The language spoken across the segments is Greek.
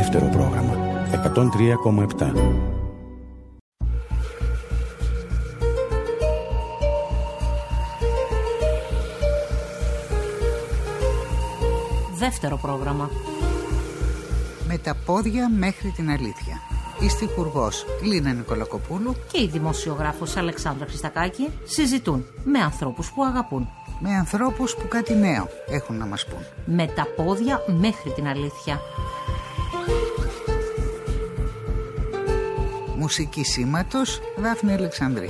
Δεύτερο πρόγραμμα 103,7. Δεύτερο πρόγραμμα. Με τα πόδια μέχρι την αλήθεια. Η στιχουργός Λίνα Νικολακοπούλου και η δημοσιογράφος Αλεξάνδρα Χριστακάκη συζητούν με ανθρώπους που αγαπούν. Με ανθρώπους που κάτι νέο έχουν να μας πούν. Με τα πόδια μέχρι την αλήθεια. Μουσική σήματος Δάφνη Αλεξανδρή.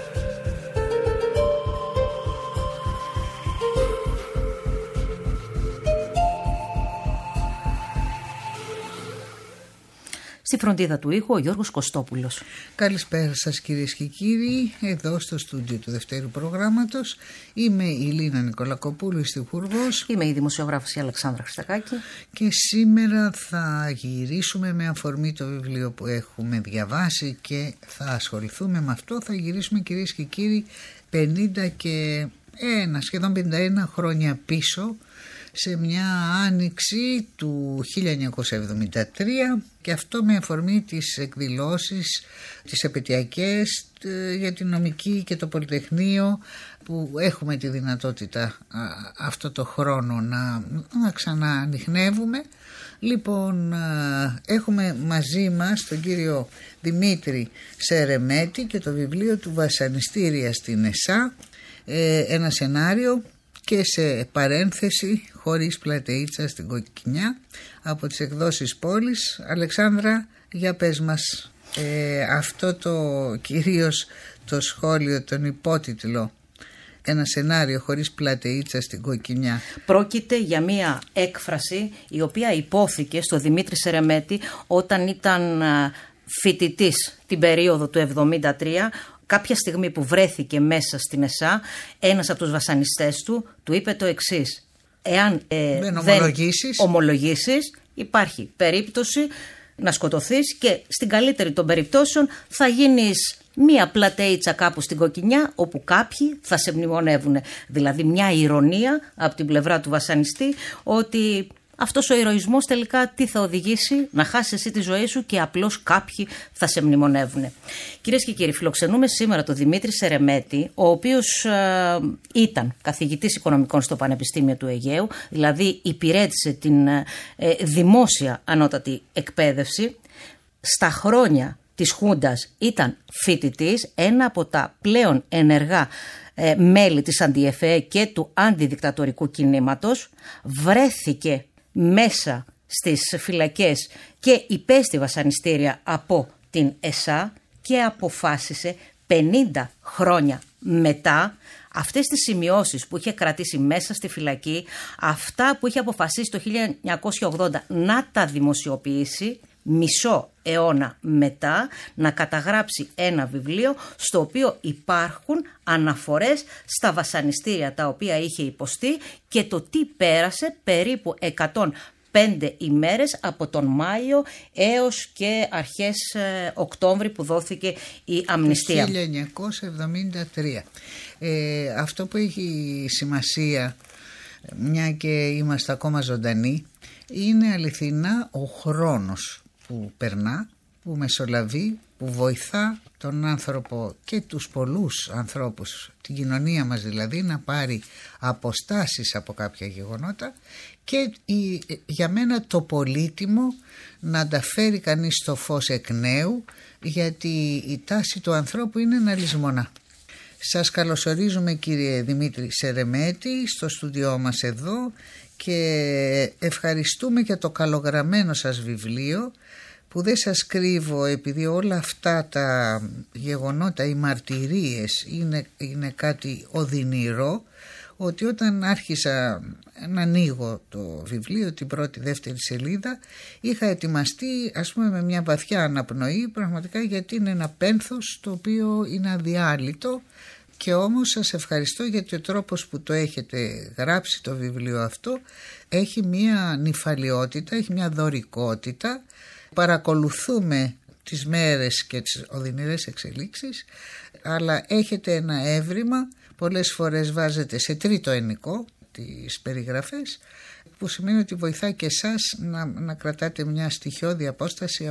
Στη φροντίδα του ήχου ο Γιώργος Κωστόπουλος. Καλησπέρα σας κυρίες και κύριοι. Εδώ στο στούντιο του Δευτέρου προγράμματος είμαι η Λίνα Νικολακοπούλου, η στιχουργός. Είμαι η δημοσιογράφος η Αλεξάνδρα Χριστακάκη. Και σήμερα θα γυρίσουμε με αφορμή το βιβλίο που έχουμε διαβάσει και θα ασχοληθούμε με αυτό. Θα γυρίσουμε κυρίες και κύριοι σχεδόν 51 χρόνια πίσω, σε μια άνοιξη του 1973, και αυτό με αφορμή τις εκδηλώσεις, τις επετειακές για την νομική και το Πολυτεχνείο, που έχουμε τη δυνατότητα αυτό το χρόνο να ξαναανιχνεύουμε. Λοιπόν, έχουμε μαζί μας τον κύριο Δημήτρη Σερεμέτη και το βιβλίο του «Βασανιστήρια στην ΕΣΑ», ένα σενάριο και σε παρένθεση «Χωρίς πλατεΐτσα στην Κοκκινιά», από τις εκδόσεις Πόλης. Αλεξάνδρα, για πες μας αυτό κυρίως το σχόλιο, τον υπότιτλο, ένα σενάριο χωρίς πλατεΐτσα στην Κοκκινιά. Πρόκειται για μία έκφραση η οποία υπόθηκε στο Δημήτρη Σερεμέτη όταν ήταν φοιτητής την περίοδο του 1973. Κάποια στιγμή που βρέθηκε μέσα στην ΕΣΑ, ένας από τους βασανιστές του είπε το εξής: εάν δεν ομολογήσεις, υπάρχει περίπτωση να σκοτωθείς και στην καλύτερη των περιπτώσεων θα γίνεις μία πλατεΐτσα κάπου στην Κοκκινιά, όπου κάποιοι θα σε μνημονεύουν. Δηλαδή μια ηρωνία από την πλευρά του βασανιστή, ότι αυτός ο ηρωισμός τελικά τι θα οδηγήσει? Να χάσεις εσύ τη ζωή σου και απλώς κάποιοι θα σε μνημονεύουν. Κυρίες και κύριοι, φιλοξενούμε σήμερα τον Δημήτρη Σερεμέτη, ο οποίος ήταν καθηγητής οικονομικών στο Πανεπιστήμιο του Αιγαίου, δηλαδή υπηρέτησε την δημόσια ανώτατη εκπαίδευση. Στα χρόνια της Χούντας ήταν φοιτητής, ένα από τα πλέον ενεργά μέλη της Αντιεφέ και του αντιδικτατορικού κινήματος. Βρέθηκε μέσα στις φυλακές και υπέστη βασανιστήρια από την ΕΣΑ και αποφάσισε 50 χρόνια μετά αυτές τις σημειώσεις που είχε κρατήσει μέσα στη φυλακή, αυτά που είχε αποφασίσει το 1980 να τα δημοσιοποιήσει, μισό αιώνα μετά να καταγράψει ένα βιβλίο στο οποίο υπάρχουν αναφορές στα βασανιστήρια τα οποία είχε υποστεί και το τι πέρασε περίπου 105 ημέρες από τον Μάιο έως και αρχές Οκτώβρη που δόθηκε η αμνηστία. Το 1973. Αυτό που έχει σημασία, μια και είμαστε ακόμα ζωντανοί, είναι αληθινά ο χρόνος που περνά, που μεσολαβεί, που βοηθά τον άνθρωπο και τους πολλούς ανθρώπους, την κοινωνία μας δηλαδή, να πάρει αποστάσεις από κάποια γεγονότα και για μένα το πολύτιμο να τα φέρει κανείς στο φως εκ νέου, γιατί η τάση του ανθρώπου είναι να λησμονά. Σας καλωσορίζουμε κύριε Δημήτρη Σερεμέτη στο στούντιό μας εδώ και ευχαριστούμε για το καλογραμμένο σας βιβλίο, που δεν σας κρύβω, επειδή όλα αυτά τα γεγονότα, οι μαρτυρίες είναι κάτι οδυνηρό, ότι όταν άρχισα να ανοίγω το βιβλίο, την πρώτη δεύτερη σελίδα, είχα ετοιμαστεί με μια βαθιά αναπνοή, πραγματικά, γιατί είναι ένα πένθος το οποίο είναι αδιάλειτο. Και όμως σας ευχαριστώ γιατί ο τρόπος που το έχετε γράψει το βιβλίο αυτό έχει μια νηφαλιότητα, έχει μια δωρικότητα. Παρακολουθούμε τις μέρες και τις οδυνηρές εξελίξεις, αλλά έχετε ένα έβριμα, πολλές φορές βάζετε σε τρίτο ενικό τις περιγραφές, που σημαίνει ότι βοηθάει και εσάς να κρατάτε μια στοιχειώδη απόσταση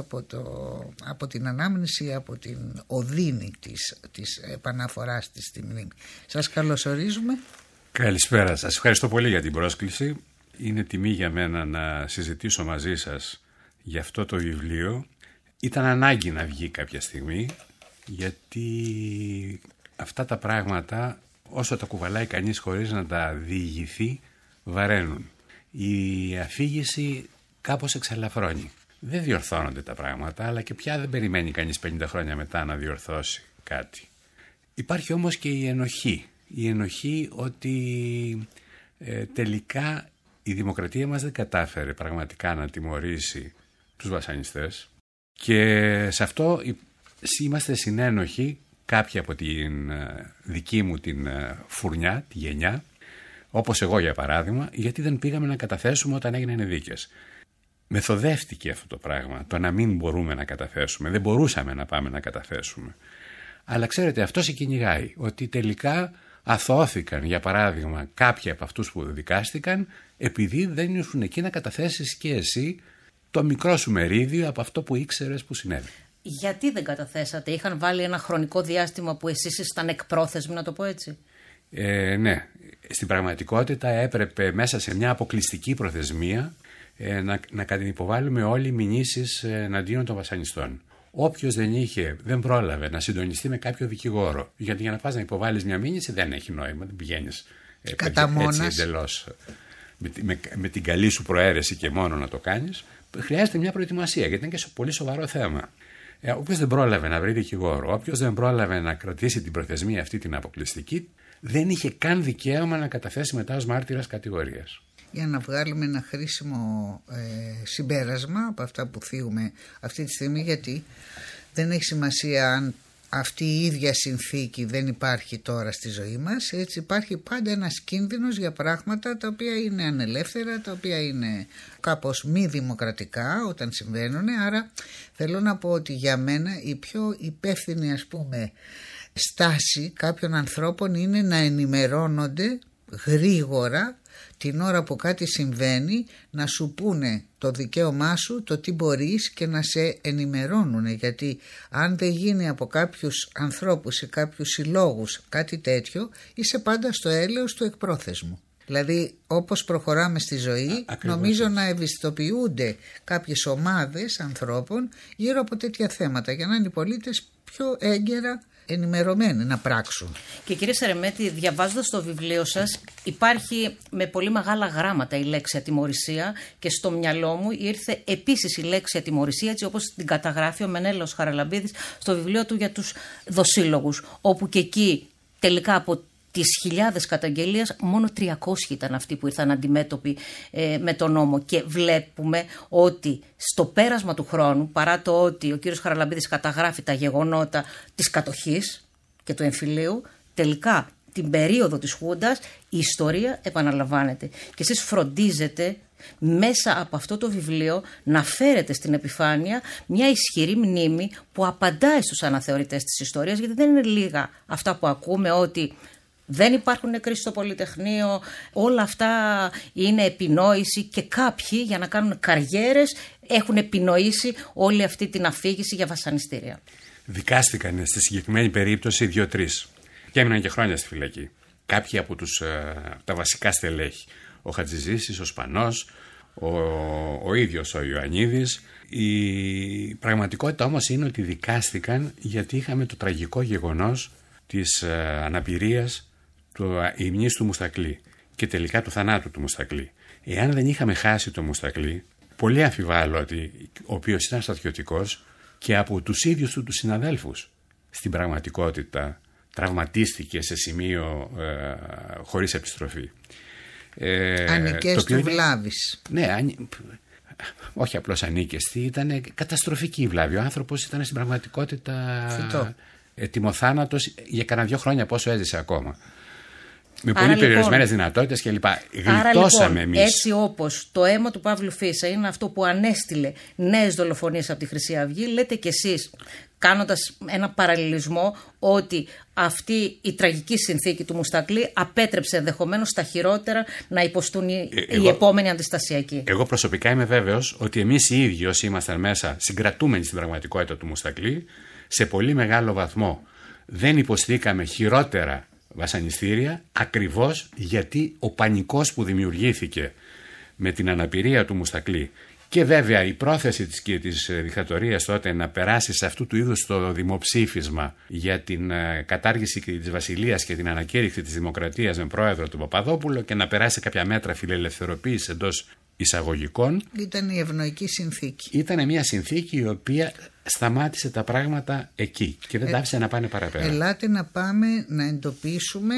από την ανάμνηση, από την οδύνη της επαναφοράς της στη μνήμη. Σας καλωσορίζουμε. Καλησπέρα σας. Ευχαριστώ πολύ για την πρόσκληση. Είναι τιμή για μένα να συζητήσω μαζί σας για αυτό το βιβλίο. Ήταν ανάγκη να βγει κάποια στιγμή, γιατί αυτά τα πράγματα, όσο τα κουβαλάει κανείς χωρίς να τα διηγηθεί, βαραίνουν. Η αφήγηση κάπως εξαλαφρώνει. Δεν διορθώνονται τα πράγματα, αλλά και πια δεν περιμένει κανείς 50 χρόνια μετά να διορθώσει κάτι. Υπάρχει όμως και η ενοχή. Η ενοχή ότι τελικά η δημοκρατία μας δεν κατάφερε πραγματικά να τιμωρήσει τους βασανιστές, και σε αυτό είμαστε συνένοχοι κάποιοι από την δική μου την φουρνιά, τη γενιά, όπως εγώ για παράδειγμα, γιατί δεν πήγαμε να καταθέσουμε όταν έγιναν δίκες. Μεθοδεύτηκε αυτό το πράγμα, το να μην μπορούμε να καταθέσουμε. Δεν μπορούσαμε να πάμε να καταθέσουμε. Αλλά ξέρετε, αυτό σε κυνηγάει, ότι τελικά αθώθηκαν, για παράδειγμα, κάποιοι από αυτούς που δικάστηκαν, επειδή δεν ήσουν εκεί να καταθέσεις και εσύ το μικρό σου μερίδιο από αυτό που ήξερες που συνέβη. Γιατί δεν καταθέσατε? Είχαν βάλει ένα χρονικό διάστημα που εσείς ήσταν εκπρόθεσμοι, να το πω έτσι? Ναι. Στην πραγματικότητα έπρεπε μέσα σε μια αποκλειστική προθεσμία να κατυποβάλουμε όλοι μηνύσεις εναντίον των βασανιστών. Όποιος δεν πρόλαβε να συντονιστεί με κάποιο δικηγόρο, γιατί για να πας να υποβάλεις μια μήνυση δεν έχει νόημα, δεν πηγαίνεις έτσι εντελώς με την καλή σου προαίρεση και μόνο να το κάνεις. Χρειάζεται μια προετοιμασία, γιατί είναι και πολύ σοβαρό θέμα. Όποιος δεν πρόλαβε να βρει δικηγόρο, όποιος δεν πρόλαβε να κρατήσει την προθεσμία αυτή την αποκλειστική, δεν είχε καν δικαίωμα να καταθέσει μετά ως μάρτυρας κατηγορίας. Για να βγάλουμε ένα χρήσιμο συμπέρασμα από αυτά που θίγουμε αυτή τη στιγμή, γιατί δεν έχει σημασία αν αυτή η ίδια συνθήκη δεν υπάρχει τώρα στη ζωή μας, έτσι υπάρχει πάντα ένας κίνδυνος για πράγματα τα οποία είναι ανελεύθερα, τα οποία είναι κάπως μη δημοκρατικά όταν συμβαίνουν. Άρα θέλω να πω ότι για μένα η πιο υπεύθυνη, ας πούμε, στάση κάποιων ανθρώπων είναι να ενημερώνονται γρήγορα την ώρα που κάτι συμβαίνει, να σου πούνε το δικαίωμά σου, το τι μπορείς, και να σε ενημερώνουν, γιατί αν δεν γίνει από κάποιους ανθρώπους ή κάποιους συλλόγους κάτι τέτοιο, είσαι πάντα στο έλεος του εκπρόθεσμου. Δηλαδή, όπως προχωράμε στη ζωή, νομίζω να ευαισθητοποιούνται κάποιες ομάδες ανθρώπων γύρω από τέτοια θέματα, για να είναι οι πολίτες πιο έγκαιρα ενημερωμένοι να πράξουν. Και κύριε Σερεμέτη, διαβάζοντας το βιβλίο σας, υπάρχει με πολύ μεγάλα γράμματα η λέξη ατιμωρησία, και στο μυαλό μου ήρθε επίσης η λέξη ατιμωρησία, έτσι όπως την καταγράφει ο Μενέλαος Χαραλαμπίδης στο βιβλίο του για τους δοσύλλογους, όπου και εκεί τελικά από τις χιλιάδες καταγγελίες μόνο 300 ήταν αυτοί που ήρθαν αντιμέτωποι με τον νόμο, και βλέπουμε ότι στο πέρασμα του χρόνου, παρά το ότι ο κύριος Χαραλαμπίδης καταγράφει τα γεγονότα της κατοχής και του εμφυλίου, τελικά την περίοδο της Χούντας η ιστορία επαναλαμβάνεται, και εσείς φροντίζετε μέσα από αυτό το βιβλίο να φέρετε στην επιφάνεια μια ισχυρή μνήμη που απαντάει στους αναθεωρητές της ιστορίας, γιατί δεν είναι λίγα αυτά που ακούμε, ότι δεν υπάρχουν νεκροί στο Πολυτεχνείο, όλα αυτά είναι επινόηση, και κάποιοι για να κάνουν καριέρες έχουν επινοήσει όλη αυτή την αφήγηση για βασανιστήρια. Δικάστηκαν στη συγκεκριμένη περίπτωση 2-3 και έμειναν και χρόνια στη φυλακή. Κάποιοι από τα βασικά στελέχη, ο Χατζηζήσης, ο Σπανός, ο ίδιος ο Ιωαννίδης. Η πραγματικότητα όμως είναι ότι δικάστηκαν γιατί είχαμε το τραγικό γεγονός της αναπηρίας του υμνής του Μουστακλή και τελικά του θανάτου του Μουστακλή. Εάν δεν είχαμε χάσει το Μουστακλή, πολύ αμφιβάλλω ότι ο οποίος ήταν στρατιωτικός και από τους ίδιους του τους συναδέλφους στην πραγματικότητα τραυματίστηκε σε σημείο χωρίς επιστροφή. Ανικές του βλάβης. Ναι, όχι απλώς ανίκεστη, ήταν καταστροφική η βλάβη. Ο άνθρωπος ήταν στην πραγματικότητα ετοιμοθάνατος για κανένα 2 χρόνια πόσο έζησε ακόμα. Με πολύ περιορισμένες δυνατότητες κλπ. Γλιτώσαμε εμείς. Έτσι όπως το αίμα του Παύλου Φίσα είναι αυτό που ανέστηλε νέες δολοφονίες από τη Χρυσή Αυγή, λέτε κι εσείς κάνοντας ένα παραλληλισμό ότι αυτή η τραγική συνθήκη του Μουστακλή απέτρεψε ενδεχομένως τα χειρότερα να υποστούν οι επόμενοι αντιστασιακοί. Εγώ προσωπικά είμαι βέβαιος ότι εμείς οι ίδιοι όσοι ήμασταν μέσα συγκρατούμενοι στην πραγματικότητα του Μουστακλή, σε πολύ μεγάλο βαθμό δεν υποστήκαμε χειρότερα βασανιστήρια, ακριβώς γιατί ο πανικός που δημιουργήθηκε με την αναπηρία του Μουστακλή και βέβαια η πρόθεση της δικτατορίας τότε να περάσει σε αυτού του είδους το δημοψήφισμα για την κατάργηση της βασιλείας και την ανακήρυξη της δημοκρατίας με πρόεδρο του Παπαδόπουλο και να περάσει κάποια μέτρα φιλελευθεροποίησης εντός εισαγωγικών. Ήταν η ευνοϊκή συνθήκη. Ήταν μια συνθήκη η οποία σταμάτησε τα πράγματα εκεί και δεν τα άφησε να πάνε παραπέρα. Ελάτε να πάμε να εντοπίσουμε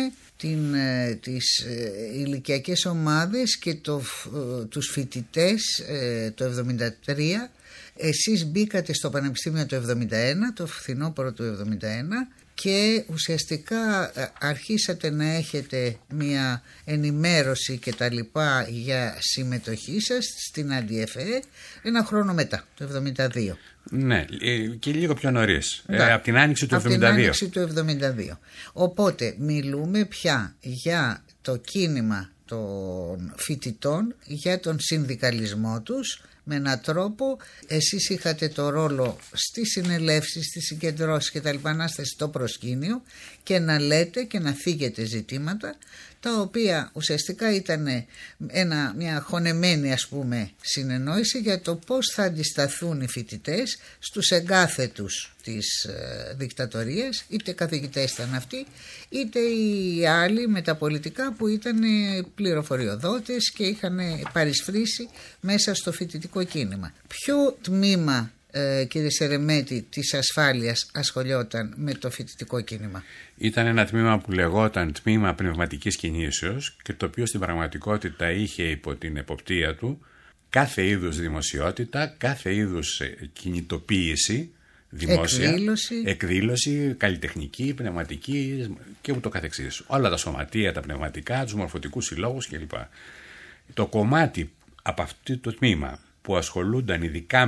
τις ηλικιακές ομάδες και τους φοιτητές το 1973. Εσείς μπήκατε στο Πανεπιστήμιο το 1971, το φθινόπωρο του 1971, και ουσιαστικά αρχίσατε να έχετε μια ενημέρωση και τα λοιπά για συμμετοχή σας στην Αντιεφέ ένα χρόνο μετά, το 1972. Ναι, και λίγο πιο νωρίς, από την άνοιξη του 1972. Από την άνοιξη του 1972. Οπότε μιλούμε πια για το κίνημα των φοιτητών, για τον συνδικαλισμό τους, με έναν τρόπο. Εσείς είχατε το ρόλο στις συνελεύσεις, στις συγκεντρώσεις και τα λοιπά, να είστε στο προσκήνιο και να λέτε και να θίγετε ζητήματα τα οποία ουσιαστικά ήταν μια χωνεμένη συνεννόηση για το πώς θα αντισταθούν οι φοιτητές στους εγκάθετους της δικτατορίας, είτε καθηγητές ήταν αυτοί είτε οι άλλοι μεταπολιτικά που ήταν πληροφοριοδότες και είχαν παρισφρήσει μέσα στο φοιτητικό κίνημα. Ποιο τμήμα, κύριε Σερεμέτη, της ασφάλειας ασχολιόταν με το φοιτητικό κίνημα? Ήταν ένα τμήμα που λεγόταν Τμήμα Πνευματικής Κινήσεως και το οποίο στην πραγματικότητα είχε υπό την εποπτεία του κάθε είδους δημοσιότητα, κάθε είδους κινητοποίηση δημόσια, εκδήλωση, καλλιτεχνική, πνευματική και ούτω καθεξής. Όλα τα σωματεία, τα πνευματικά, τους μορφωτικούς συλλόγους κλπ. Το κομμάτι από αυτό το τμήμα που ασχολούνταν ειδικά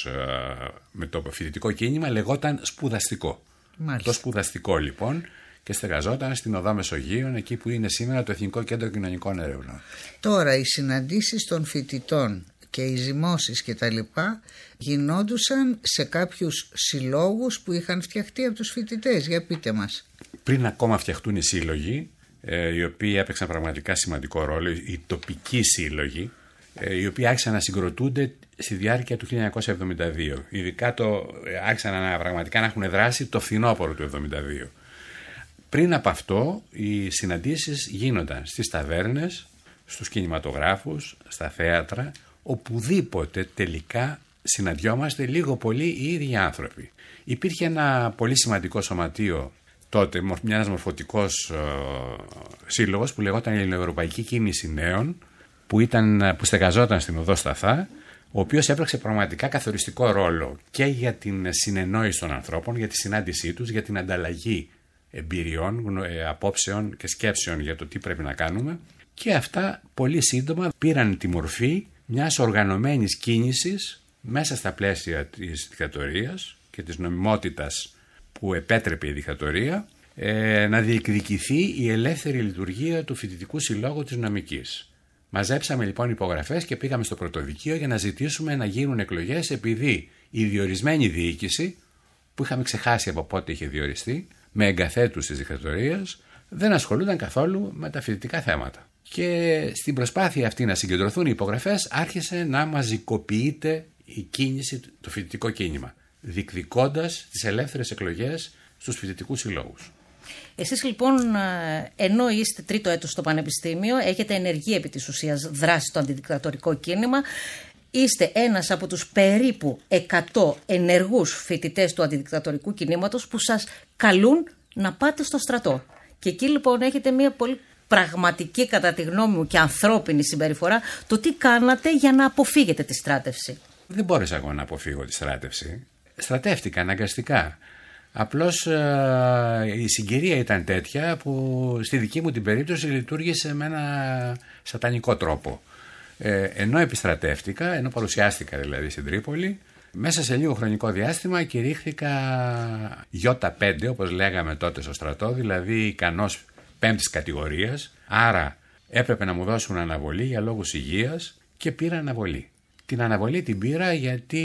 με το φοιτητικό κίνημα λεγόταν σπουδαστικό. Μάλιστα. Το σπουδαστικό λοιπόν και στεγαζόταν στην Οδό Μεσογείων, εκεί που είναι σήμερα το Εθνικό Κέντρο Κοινωνικών Ερευνών. Τώρα οι συναντήσεις των φοιτητών και οι ζυμώσεις και τα λοιπά γινόντουσαν σε κάποιους συλλόγους που είχαν φτιαχτεί από τους φοιτητές. Για πείτε μας. Πριν ακόμα φτιαχτούν οι σύλλογοι, οι οποίοι έπαιξαν πραγματικά σημαντικό ρόλο, οι τοπικοί σύλλογοι, οι οποίοι άρχισαν να συγκροτούνται στη διάρκεια του 1972. Ειδικά άρχισαν πραγματικά να έχουν δράσει το φθινόπωρο του 1972. Πριν από αυτό, οι συναντήσεις γίνονταν στις ταβέρνες, στους κινηματογράφους, στα θέατρα, οπουδήποτε τελικά συναντιόμαστε λίγο πολύ οι ίδιοι άνθρωποι. Υπήρχε ένα πολύ σημαντικό σωματείο τότε, ένας μορφωτικός σύλλογος που λεγόταν η Ελληνοευρωπαϊκή Κίνηση Νέων, που στεγαζόταν στην Οδό Σταθά, ο οποίος έπαιξε πραγματικά καθοριστικό ρόλο και για την συνεννόηση των ανθρώπων, για τη συνάντησή τους, για την ανταλλαγή εμπειριών, απόψεων και σκέψεων για το τι πρέπει να κάνουμε, και αυτά πολύ σύντομα πήραν τη μορφή μιας οργανωμένης κίνησης μέσα στα πλαίσια της δικτατορίας και της νομιμότητας που επέτρεπε η δικτατορία, να διεκδικηθεί η ελεύθερη λειτουργία του φοιτητικού συλλόγου της νομικής. Μαζέψαμε λοιπόν υπογραφές και πήγαμε στο πρωτοδικείο για να ζητήσουμε να γίνουν εκλογές, επειδή η διορισμένη διοίκηση, που είχαμε ξεχάσει από πότε είχε διοριστεί, με εγκαθέτους της δικτατορίας, δεν ασχολούνταν καθόλου με τα φοιτητικά θέματα. Και στην προσπάθεια αυτή να συγκεντρωθούν οι υπογραφές, άρχισε να μαζικοποιείται η κίνηση, το φοιτητικό κίνημα, διεκδικώντας τις ελεύθερες εκλογές στους φοιτητικούς συλλόγους. Εσείς λοιπόν, ενώ είστε τρίτο έτος στο Πανεπιστήμιο, έχετε ενεργή επί της ουσίας δράση στο αντιδικτατορικό κίνημα, είστε ένας από τους περίπου 100 ενεργούς φοιτητές του αντιδικτατορικού κινήματος που σας καλούν να πάτε στο στρατό. Και εκεί λοιπόν έχετε μια πολύ πραγματική, κατά τη γνώμη μου, και ανθρώπινη συμπεριφορά, το τι κάνατε για να αποφύγετε τη στράτευση. Δεν μπόρεσα εγώ να αποφύγω τη στράτευση. Στρατεύτηκα αναγκαστικά. Απλώς η συγκυρία ήταν τέτοια που στη δική μου την περίπτωση λειτουργήσε με ένα σατανικό τρόπο. Ενώ επιστρατεύτηκα, ενώ παρουσιάστηκα δηλαδή στην Τρίπολη, Μέσα σε λίγο χρονικό διάστημα κηρύχθηκα Ι5, όπως λέγαμε τότε στο στρατό, δηλαδή ικανός 5ης κατηγορίας. Άρα έπρεπε να μου δώσουν αναβολή για λόγους υγείας και πήρα αναβολή. Την αναβολή την πήρα γιατί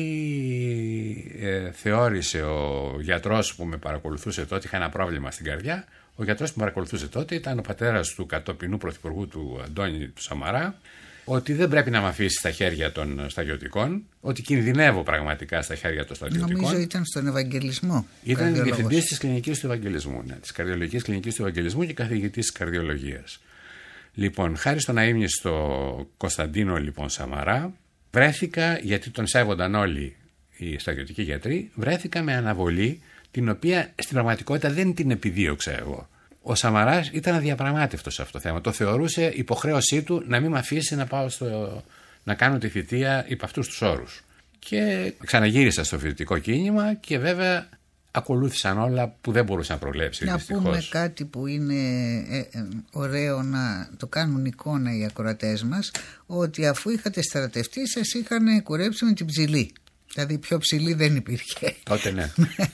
θεώρησε ο γιατρός που με παρακολουθούσε τότε, είχα ένα πρόβλημα στην καρδιά. Ο γιατρός που με παρακολουθούσε τότε ήταν ο πατέρας του κατοπινού πρωθυπουργού του Αντώνη του Σαμαρά, ότι δεν πρέπει να με αφήσει στα χέρια των στρατιωτικών, ότι κινδυνεύω πραγματικά στα χέρια των στρατιωτικών. Νομίζω ήταν στον Ευαγγελισμό. Ήταν διευθυντής της κλινικής του Ευαγγελισμού, της καρδιολογικής κλινικής του Ευαγγελισμού και καθηγητής της καρδιολογίας. Λοιπόν, χάρη στον αείμνηστο Κωνσταντίνο λοιπόν Σαμαρά, βρέθηκα, γιατί τον σέβονταν όλοι οι στρατιωτικοί γιατροί, βρέθηκα με αναβολή, την οποία στην πραγματικότητα δεν την επιδίωξα εγώ. Ο Σαμαράς ήταν αδιαπραγμάτευτος σε αυτό το θέμα. Το θεωρούσε υποχρέωσή του να μην με αφήσει να πάω να κάνω τη θητεία υπ' αυτούς τους όρους. Και ξαναγύρισα στο φοιτητικό κίνημα και βέβαια ακολούθησαν όλα που δεν μπορούσε να προβλέψει. Να δυστυχώς. πούμε κάτι που είναι ωραίο να το κάνουν εικόνα οι ακροατές μας, ότι αφού είχατε στρατευτεί σας είχαν κουρέψει με την ψηλή. Δηλαδή πιο ψηλή δεν υπήρχε. Τότε ναι.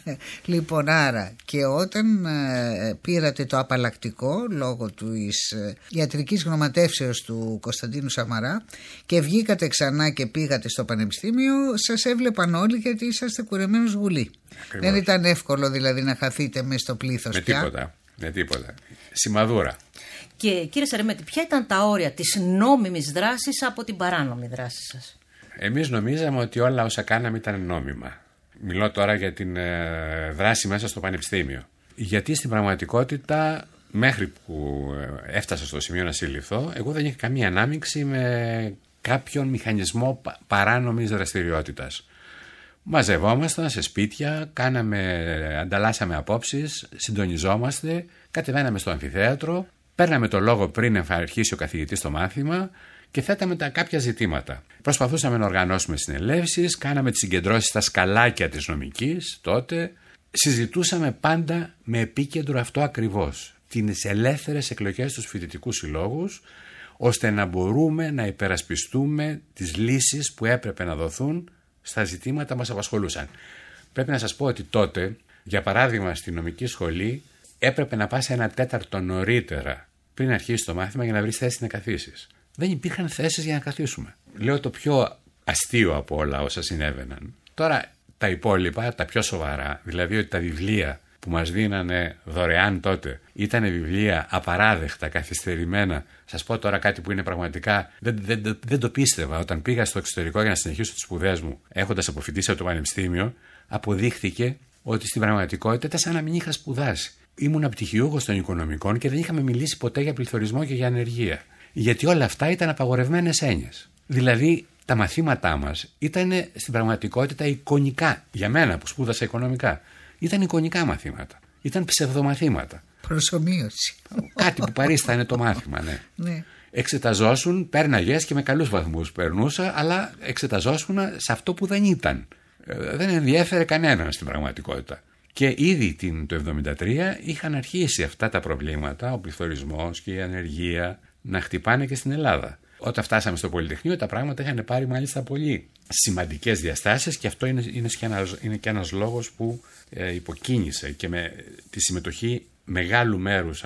Λοιπόν, άρα και όταν πήρατε το απαλλακτικό λόγω της ιατρικής γνωματεύσεως του Κωνσταντίνου Σαμαρά και βγήκατε ξανά και πήγατε στο πανεπιστήμιο, σας έβλεπαν όλοι γιατί είσαστε κουρεμένος Βουλή. Ακριβώς. Δεν ήταν εύκολο δηλαδή να χαθείτε μες στο πλήθος με πια. Με τίποτα. Σημαδούρα. Και κύριε Σερεμέτη, ποια ήταν τα όρια της νόμιμης δράσης από την παράνομη δράση σας? Εμείς νομίζαμε ότι όλα όσα κάναμε ήταν νόμιμα. Μιλώ τώρα για την δράση μέσα στο πανεπιστήμιο. Γιατί στην πραγματικότητα, μέχρι που έφτασα στο σημείο να συλληφθώ, εγώ δεν είχα καμία ανάμειξη με κάποιον μηχανισμό παράνομης δραστηριότητας. Μαζευόμασταν σε σπίτια, ανταλλάσσαμε απόψεις, συντονιζόμαστε, κατεβαίναμε στο αμφιθέατρο, παίρναμε το λόγο πριν αρχίσει ο καθηγητής το μάθημα και θέταμε κάποια ζητήματα. Προσπαθούσαμε να οργανώσουμε συνελεύσεις, κάναμε τις συγκεντρώσεις στα σκαλάκια της νομικής τότε. Συζητούσαμε πάντα με επίκεντρο αυτό ακριβώς, τις ελεύθερες εκλογές στους φοιτητικούς συλλόγους, ώστε να μπορούμε να υπερασπιστούμε τις λύσεις που έπρεπε να δοθούν στα ζητήματα που μας απασχολούσαν. Πρέπει να σας πω ότι τότε, για παράδειγμα στη νομική σχολή, έπρεπε να πας 1/4 νωρίτερα πριν αρχίσει το μάθημα για να βρεις θέση να καθίσεις. Δεν υπήρχαν θέσεις για να καθίσουμε. Λέω το πιο αστείο από όλα όσα συνέβαιναν. Τώρα τα υπόλοιπα, τα πιο σοβαρά, δηλαδή ότι τα βιβλία που μας δίνανε δωρεάν τότε ήταν βιβλία απαράδεκτα, καθυστερημένα. Σας πω τώρα κάτι που είναι πραγματικά. Δεν το πίστευα. Όταν πήγα στο εξωτερικό για να συνεχίσω τις σπουδές μου, έχοντας αποφοιτήσει από το πανεπιστήμιο, αποδείχθηκε ότι στην πραγματικότητα ήταν σαν να μην είχα σπουδάσει. Ήμουν πτυχιούχος των οικονομικών και δεν είχαμε μιλήσει ποτέ για πληθωρισμό και για ανεργία. Γιατί όλα αυτά ήταν απαγορευμένες έννοιες. Δηλαδή τα μαθήματά μας ήταν στην πραγματικότητα εικονικά. Για μένα που σπούδασα οικονομικά, ήταν εικονικά μαθήματα. Ήταν ψευδομαθήματα. Προσομοίωση. Κάτι που παρίστανε το μάθημα, ναι. Ναι. Εξεταζόσουν, πέρναγες και με καλούς βαθμούς περνούσα, αλλά εξεταζόσουν σε αυτό που δεν ήταν. Δεν ενδιέφερε κανέναν στην πραγματικότητα. Και ήδη το 1973 είχαν αρχίσει αυτά τα προβλήματα, ο πληθωρισμός και η ανεργία, να χτυπάνε και στην Ελλάδα. Όταν φτάσαμε στο Πολυτεχνείο, τα πράγματα είχαν πάρει μάλιστα πολύ σημαντικές διαστάσεις και αυτό είναι και ένας λόγος που υποκίνησε και με τη συμμετοχή μεγάλου μέρους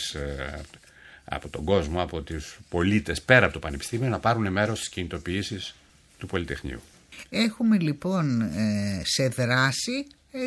από τον κόσμο, από τους πολίτες πέρα από το Πανεπιστήμιο, να πάρουν μέρος στις κινητοποιήσεις του Πολυτεχνείου. Έχουμε λοιπόν σε δράση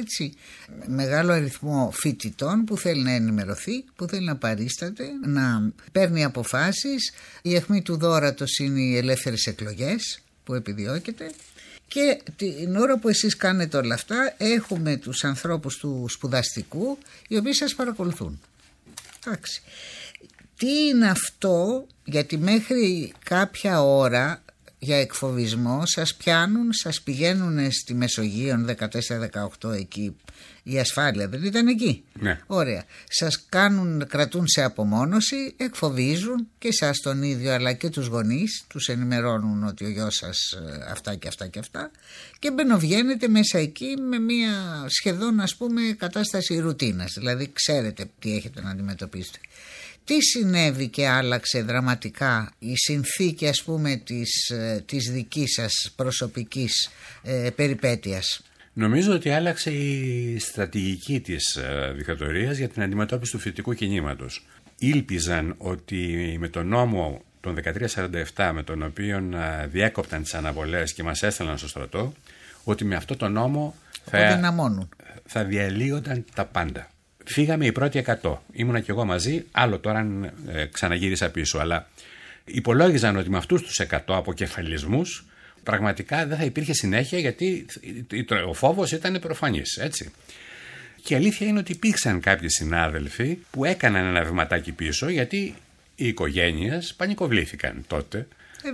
μεγάλο αριθμό φοιτητών που θέλει να ενημερωθεί, που θέλει να παρίσταται, να παίρνει αποφάσεις. Η αιχμή του δώρατος είναι οι ελεύθερες εκλογές που επιδιώκεται. Και την ώρα που εσείς κάνετε όλα αυτά, έχουμε τους ανθρώπους του σπουδαστικού οι οποίοι σας παρακολουθούν. Εντάξει. Τι είναι αυτό? Γιατί μέχρι κάποια ώρα για εκφοβισμό σας πιάνουν, σας πηγαίνουν στη Μεσογείο 14-18 εκεί, η ασφάλεια δεν ήταν εκεί? Ναι. Ωραία. Σας κρατούν σε απομόνωση, εκφοβίζουν και εσάς τον ίδιο αλλά και τους γονείς, τους ενημερώνουν ότι ο γιος σας αυτά και αυτά και αυτά και μπαινοβγαίνετε μέσα εκεί με μια σχεδόν κατάσταση ρουτίνας, δηλαδή ξέρετε τι έχετε να αντιμετωπίσετε. τι συνέβη και άλλαξε δραματικά η συνθήκη, ας πούμε, της δικής σας προσωπικής περιπέτειας? Νομίζω ότι άλλαξε η στρατηγική της δικτατορίας για την αντιμετώπιση του φοιτητικού κινήματος. Ήλπιζαν ότι με τον νόμο τον 1347, με τον οποίο διέκοπταν τις αναβολές και μας έστελναν στο στρατό, ότι με αυτό τον νόμο θα διαλύονταν τα πάντα. Φύγαμε οι πρώτοι 100. Ήμουνα κι εγώ μαζί, άλλο τώρα αν ξαναγύρισα πίσω. Αλλά υπολόγιζαν ότι με αυτούς τους 100 αποκεφαλισμούς πραγματικά δεν θα υπήρχε συνέχεια, γιατί ο φόβος ήταν προφανής, έτσι. Και η αλήθεια είναι ότι υπήρξαν κάποιοι συνάδελφοι που έκαναν ένα βηματάκι πίσω, γιατί οι οικογένειες πανικοβλήθηκαν τότε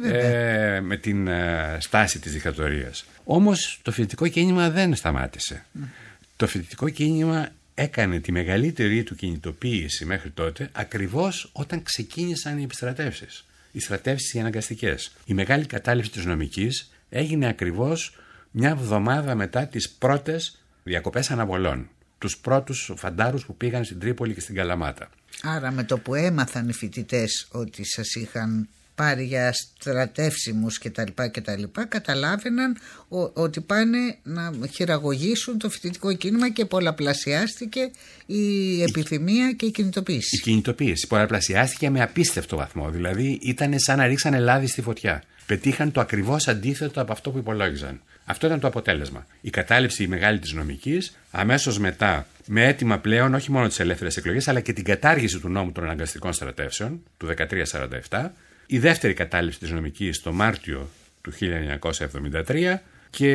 με την στάση της δικτατορίας. Όμως το φοιτητικό κίνημα δεν σταμάτησε. Το φοιτητικό κίνημα έκανε τη μεγαλύτερη του κινητοποίηση μέχρι τότε ακριβώς όταν ξεκίνησαν οι επιστρατεύσεις. Οι στρατεύσεις οι αναγκαστικές. Η μεγάλη κατάληψη της νομικής έγινε ακριβώς μια εβδομάδα μετά τις πρώτες διακοπές αναβολών. Τους πρώτους φαντάρους που πήγαν στην Τρίπολη και στην Καλαμάτα. Άρα με το που έμαθαν οι φοιτητές ότι σας είχαν πάρει για στρατεύσιμους κτλ. Καταλάβαιναν ότι πάνε να χειραγωγήσουν το φοιτητικό κίνημα και πολλαπλασιάστηκε η επιθυμία και η κινητοποίηση. Η κινητοποίηση πολλαπλασιάστηκε με απίστευτο βαθμό. Δηλαδή ήταν σαν να ρίξανε λάδι στη φωτιά. Πετύχαν το ακριβώς αντίθετο από αυτό που υπολόγιζαν. Αυτό ήταν το αποτέλεσμα. Η κατάληψη η μεγάλη της νομικής, αμέσως μετά με αίτημα πλέον όχι μόνο τις ελεύθερες εκλογές, αλλά και την κατάργηση του νόμου των αναγκαστικών στρατεύσεων του 1347. Η δεύτερη κατάληψη της νομικής το Μάρτιο του 1973 και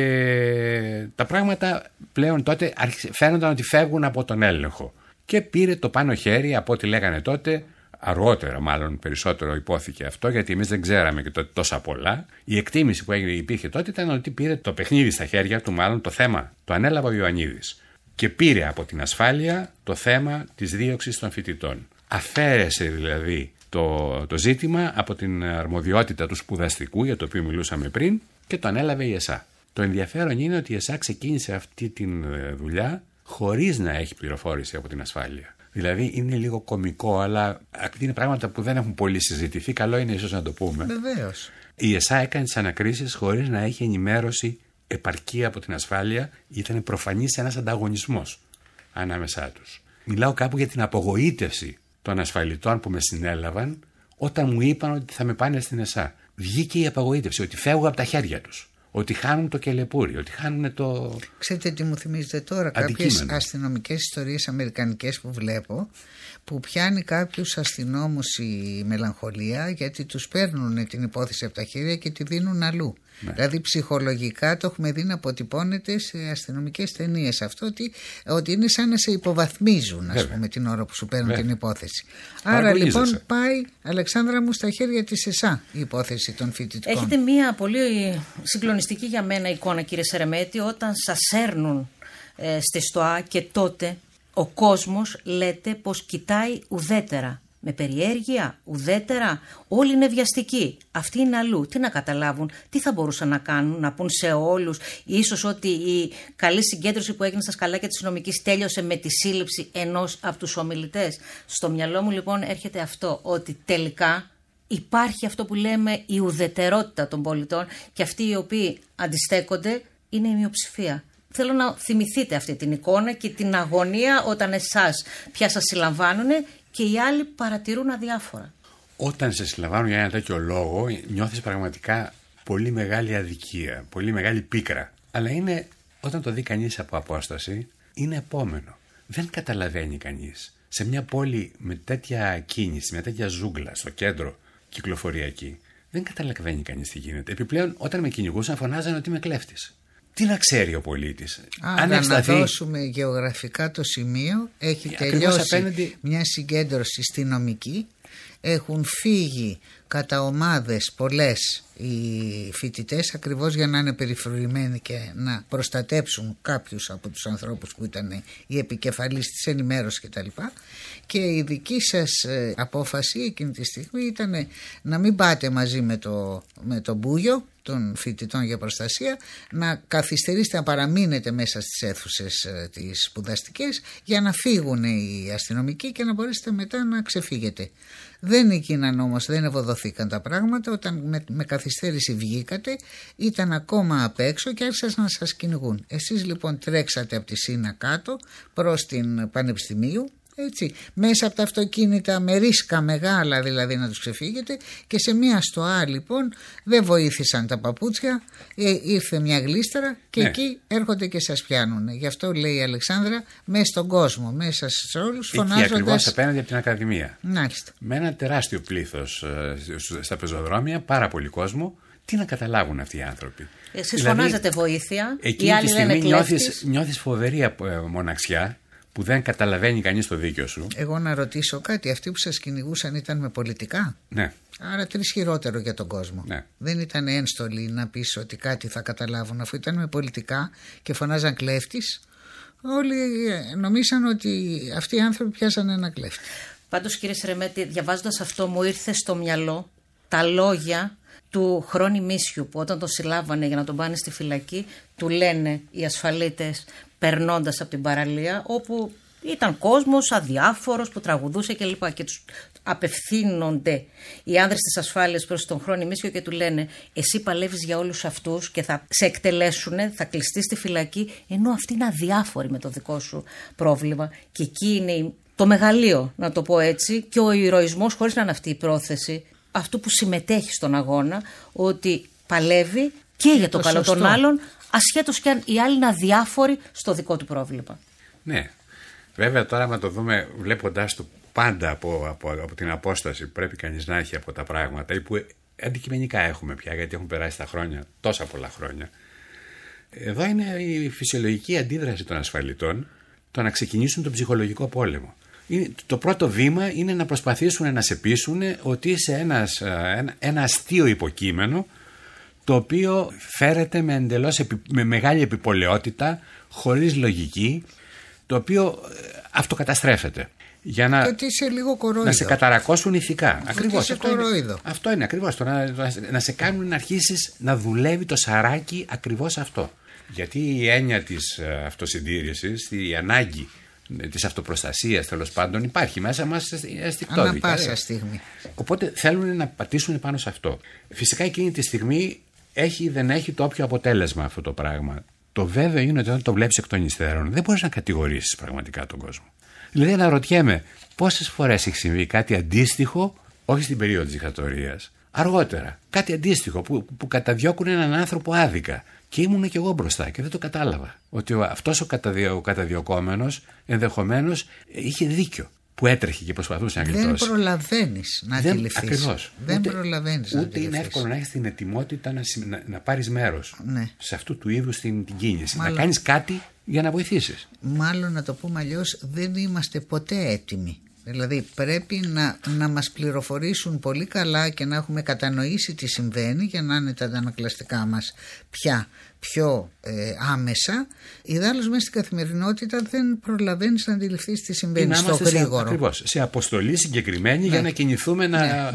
τα πράγματα πλέον τότε φαίνονταν ότι φεύγουν από τον έλεγχο. Και πήρε το πάνω χέρι, από ό,τι λέγανε τότε, αργότερα μάλλον περισσότερο υπόθηκε αυτό, γιατί εμείς δεν ξέραμε και τότε τόσα πολλά. Η εκτίμηση που υπήρχε τότε ήταν ότι πήρε το παιχνίδι στα χέρια του, μάλλον το θέμα το ανέλαβε ο Ιωαννίδης. Και πήρε από την ασφάλεια το θέμα της δίωξης των φοιτητών. Αφαίρεσε δηλαδή το ζήτημα από την αρμοδιότητα του σπουδαστικού, για το οποίο μιλούσαμε πριν, και το ανέλαβε η ΕΣΑ. Το ενδιαφέρον είναι ότι η ΕΣΑ ξεκίνησε αυτή τη δουλειά χωρίς να έχει πληροφόρηση από την ασφάλεια. Δηλαδή είναι λίγο κωμικό, αλλά είναι πράγματα που δεν έχουν πολύ συζητηθεί. Καλό είναι ίσως να το πούμε. Βεβαίως. Η ΕΣΑ έκανε τις ανακρίσεις χωρίς να έχει ενημέρωση επαρκή από την ασφάλεια. Ήταν προφανής ένας ανταγωνισμός ανάμεσά τους. Μιλάω κάπου για την απογοήτευση των ασφαλιτών που με συνέλαβαν όταν μου είπαν ότι θα με πάνε στην ΕΣΑ. Βγήκε η απογοήτευση, ότι φεύγω από τα χέρια τους. Ότι χάνουν το κελεπούρι, ότι χάνουν το. Ξέρετε τι μου θυμίζετε τώρα? Κάποιες αστυνομικές ιστορίες αμερικανικές που βλέπω, που πιάνει κάποιους αστυνόμους η μελαγχολία γιατί τους παίρνουν την υπόθεση από τα χέρια και τη δίνουν αλλού. Ναι. Δηλαδή ψυχολογικά το έχουμε δει να αποτυπώνεται σε αστυνομικές ταινίες αυτό, ότι είναι σαν να σε υποβαθμίζουν, ας πούμε, την ώρα που σου παίρνουν την υπόθεση. Άρα λοιπόν πάει, Αλεξάνδρα μου, στα χέρια της ΕΣΑ η υπόθεση των φοιτητικών. Έχετε μία πολύ συγκλονιστική για μένα εικόνα, κύριε Σερεμέτη, όταν σας έρνουν στη ΣΤΟΑ και τότε ο κόσμος λέτε πως κοιτάει ουδέτερα. Με περιέργεια, ουδέτερα, όλοι είναι βιαστικοί. Αυτοί είναι αλλού. Τι να καταλάβουν, τι θα μπορούσαν να κάνουν, να πούν σε όλους, ίσως ότι η καλή συγκέντρωση που έγινε στα σκαλάκια της νομικής τέλειωσε με τη σύλληψη ενός από τους ομιλητές. Στο μυαλό μου λοιπόν έρχεται αυτό, ότι τελικά υπάρχει αυτό που λέμε η ουδετερότητα των πολιτών και αυτοί οι οποίοι αντιστέκονται είναι η μειοψηφία. Θέλω να θυμηθείτε αυτή την εικόνα και την αγωνία όταν εσάς πια σας συλλαμβάνουν και οι άλλοι παρατηρούν αδιάφορα. Όταν σε συλλαμβάνουν για ένα τέτοιο λόγο, νιώθεις πραγματικά πολύ μεγάλη αδικία, πολύ μεγάλη πίκρα. Αλλά είναι, όταν το δει κανείς από απόσταση, είναι επόμενο. Δεν καταλαβαίνει κανείς. Σε μια πόλη με τέτοια κίνηση, με τέτοια ζούγκλα στο κέντρο κυκλοφοριακή, δεν καταλαβαίνει κανείς τι γίνεται. Επιπλέον, όταν με κυνηγούσαν, φωνάζανε ότι είμαι κλέφτης. Τι να ξέρει ο πολίτης? Να δώσουμε γεωγραφικά το σημείο. Έχει τελειώσει μια συγκέντρωση στη νομική. έχουν φύγει κατά ομάδες πολλές οι φοιτητές, ακριβώς για να είναι περιφρουρημένοι και να προστατέψουν κάποιους από τους ανθρώπους που ήταν οι επικεφαλής της ενημέρωσης κτλ. Και η δική σας απόφαση εκείνη τη στιγμή ήταν να μην πάτε μαζί με το μπούγιο των φοιτητών για προστασία, να καθυστερήσετε, να παραμείνετε μέσα στις αίθουσες τις σπουδαστικές για να φύγουν οι αστυνομικοί και να μπορέσετε μετά να ξεφύγετε. Δεν εκείναν όμως, δεν ευωδοθήκαν τα πράγματα. Όταν με καθυστέρηση βγήκατε, ήταν ακόμα απ' έξω και άρχισαν να σας κυνηγούν. Εσείς λοιπόν τρέξατε από τη Σίνα κάτω προς την Πανεπιστημίου, έτσι, μέσα από τα αυτοκίνητα με ρίσκα μεγάλα δηλαδή να τους ξεφύγετε, και σε μία στοά λοιπόν δεν βοήθησαν τα παπούτσια, ήρθε μια γλίστρα και εκεί έρχονται και σας πιάνουν. Γι' αυτό λέει η Αλεξάνδρα, μέσα στον κόσμο, μέσα σε όλους φωνάζοντας. Εκεί ακριβώς απέναντι από την Ακαδημία. Μάλιστα. Με ένα τεράστιο πλήθος στα πεζοδρόμια, πάρα πολύ κόσμο. Τι να καταλάβουν αυτοί οι άνθρωποι. Εσείς δηλαδή, φωνάζετε βοήθεια, εκείνη οι άλλοι τη στιγμή λένε νιώθεις φοβερή μοναξιά που δεν καταλαβαίνει κανείς το δίκιο σου. Εγώ να ρωτήσω κάτι, αυτοί που σας κυνηγούσαν ήταν με πολιτικά? Ναι. Άρα χειρότερο για τον κόσμο. Ναι. Δεν ήταν ένστολοι να πεις ότι κάτι θα καταλάβουν, αφού ήταν με πολιτικά και φωνάζαν κλέφτης. Όλοι νομίσαν ότι αυτοί οι άνθρωποι πιάσαν ένα κλέφτη. Πάντως κύριε Σερεμέτη, διαβάζοντας αυτό μου ήρθε στο μυαλό τα λόγια του Χρόνη Μίσιου, που όταν τον συλλάβανε για να τον πάνε στη φυλακή, του λένε οι ασφαλίτες περνώντας από την παραλία, όπου ήταν κόσμος αδιάφορος που τραγουδούσε κλπ. Και τους απευθύνονται οι άνδρες της ασφάλειας προς τον Χρόνη Μίσιο και του λένε, εσύ παλεύεις για όλους αυτούς και θα σε εκτελέσουνε, θα κλειστείς στη φυλακή, ενώ αυτοί είναι αδιάφοροι με το δικό σου πρόβλημα. Και εκεί είναι το μεγαλείο, να το πω έτσι, και ο ηρωισμός, χωρίς να είναι αυτή η πρόθεση αυτού που συμμετέχει στον αγώνα, ότι παλεύει και για το καλό των άλλων, ασχέτως και αν οι άλλοι είναι αδιάφοροι στο δικό του πρόβλημα. Ναι. Βέβαια τώρα να το δούμε βλέποντάς το πάντα από την απόσταση που πρέπει κανείς να έχει από τα πράγματα ή που αντικειμενικά έχουμε πια, γιατί έχουν περάσει τα χρόνια, τόσα πολλά χρόνια. Εδώ είναι η φυσιολογική αντίδραση των ασφαλιτών, το να ξεκινήσουν τον ψυχολογικό πόλεμο. Το πρώτο βήμα είναι να προσπαθήσουν να σε πείσουν ότι είσαι ένα αστείο υποκείμενο, το οποίο φέρεται με μεγάλη επιπολαιότητα, χωρίς λογική, το οποίο αυτοκαταστρέφεται. Για να, είσαι λίγο κορόιδο. Να σε καταρακώσουν ηθικά. Ακριβώς. Αυτό είναι ακριβώς. Να σε κάνουν να αρχίσεις να δουλεύει το σαράκι, ακριβώς αυτό. Γιατί η έννοια της αυτοσυντήρησης, η ανάγκη της αυτοπροστασίας τέλος πάντων υπάρχει μέσα μας αισθηκτόδικα. Ανά πάσα στιγμή. Οπότε θέλουν να πατήσουν πάνω σε αυτό. Φυσικά εκείνη τη στιγμή έχει ή δεν έχει το όποιο αποτέλεσμα αυτό το πράγμα. Το βέβαιο είναι ότι όταν το βλέπεις εκ των υστέρων δεν μπορείς να κατηγορήσεις πραγματικά τον κόσμο. Δηλαδή αναρωτιέμαι πόσες φορές έχει συμβεί κάτι αντίστοιχο, όχι στην περίοδο της δικτατορίας, αργότερα. Κάτι αντίστοιχο που καταδιώκουν έναν άνθρωπο άδικα. Και ήμουν και εγώ μπροστά και δεν το κατάλαβα. Ότι αυτός ο καταδιωκόμενος ενδεχομένως είχε δίκιο που έτρεχε και προσπαθούσε να γλιτώσει. Δεν προλαβαίνεις να αντιληφθείς. Ακριβώς. Δεν προλαβαίνεις να αντιληφθείς. Ούτε είναι εύκολο να έχεις την ετοιμότητα να πάρεις μέρος σε αυτού του είδους την κίνηση. Μάλλον, να κάνεις κάτι για να βοηθήσεις. Μάλλον να το πούμε αλλιώς, δεν είμαστε ποτέ έτοιμοι. Δηλαδή πρέπει να μας πληροφορήσουν πολύ καλά και να έχουμε κατανοήσει τι συμβαίνει για να είναι τα αντανακλαστικά μας πια πιο άμεσα. Ιδάλλως μέσα στην καθημερινότητα δεν προλαβαίνεις να αντιληφθείς τι συμβαίνει στο γρήγορο. Ακριβώς, σε αποστολή συγκεκριμένη για να κινηθούμε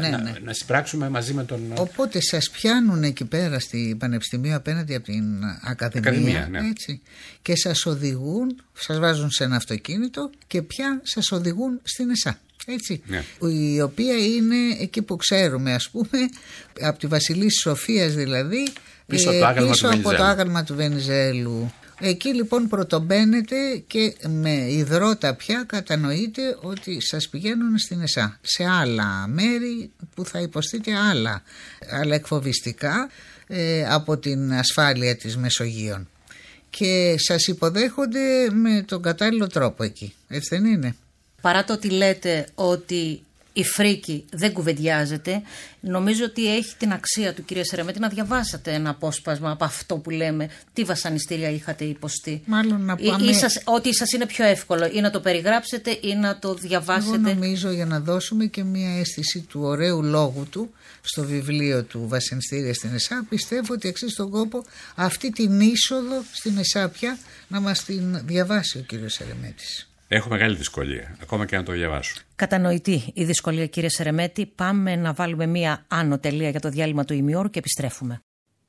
να συμπράξουμε μαζί με τον... Οπότε σας πιάνουν εκεί πέρα στη Πανεπιστημίου απέναντι από την Ακαδημία, έτσι, και σας οδηγούν, σας βάζουν σε ένα αυτοκίνητο και πια σας οδηγούν στην ΕΣΑ. Έτσι, η οποία είναι εκεί που ξέρουμε, ας πούμε, από τη Βασιλής Σοφίας δηλαδή, πίσω από το άγαλμα του Βενιζέλου. Εκεί λοιπόν πρωτομπαίνετε και με υδρότα πια κατανοείτε ότι σας πηγαίνουν στην ΕΣΑ, σε άλλα μέρη που θα υποστείτε άλλα εκφοβιστικά από την ασφάλεια της Μεσογείων, και σας υποδέχονται με τον κατάλληλο τρόπο εκεί, έτσι δεν είναι? Παρά το ότι λέτε ότι η φρίκη δεν κουβεντιάζεται. Νομίζω ότι έχει την αξία του, κύριε Σερεμέτη, να διαβάσατε ένα απόσπασμα από αυτό που λέμε. Τι βασανιστήρια είχατε υποστεί? Μάλλον να πάμε... Ό,τι σας είναι πιο εύκολο, ή να το περιγράψετε ή να το διαβάσετε. Εγώ νομίζω, για να δώσουμε και μια αίσθηση του ωραίου λόγου του στο βιβλίο του «Βασανιστήρια στην ΕΣΑ», πιστεύω ότι αξίζει τον κόπο αυτή την είσοδο στην ΕΣΑ πια να μας την διαβάσει ο κύριος Σερεμέτης. Έχω μεγάλη δυσκολία, ακόμα και να το διαβάσω. Κατανοητή η δυσκολία, κύριε Σερεμέτη. Πάμε να βάλουμε μία άνω τελεία για το διάλειμμα του ημιώρου και επιστρέφουμε.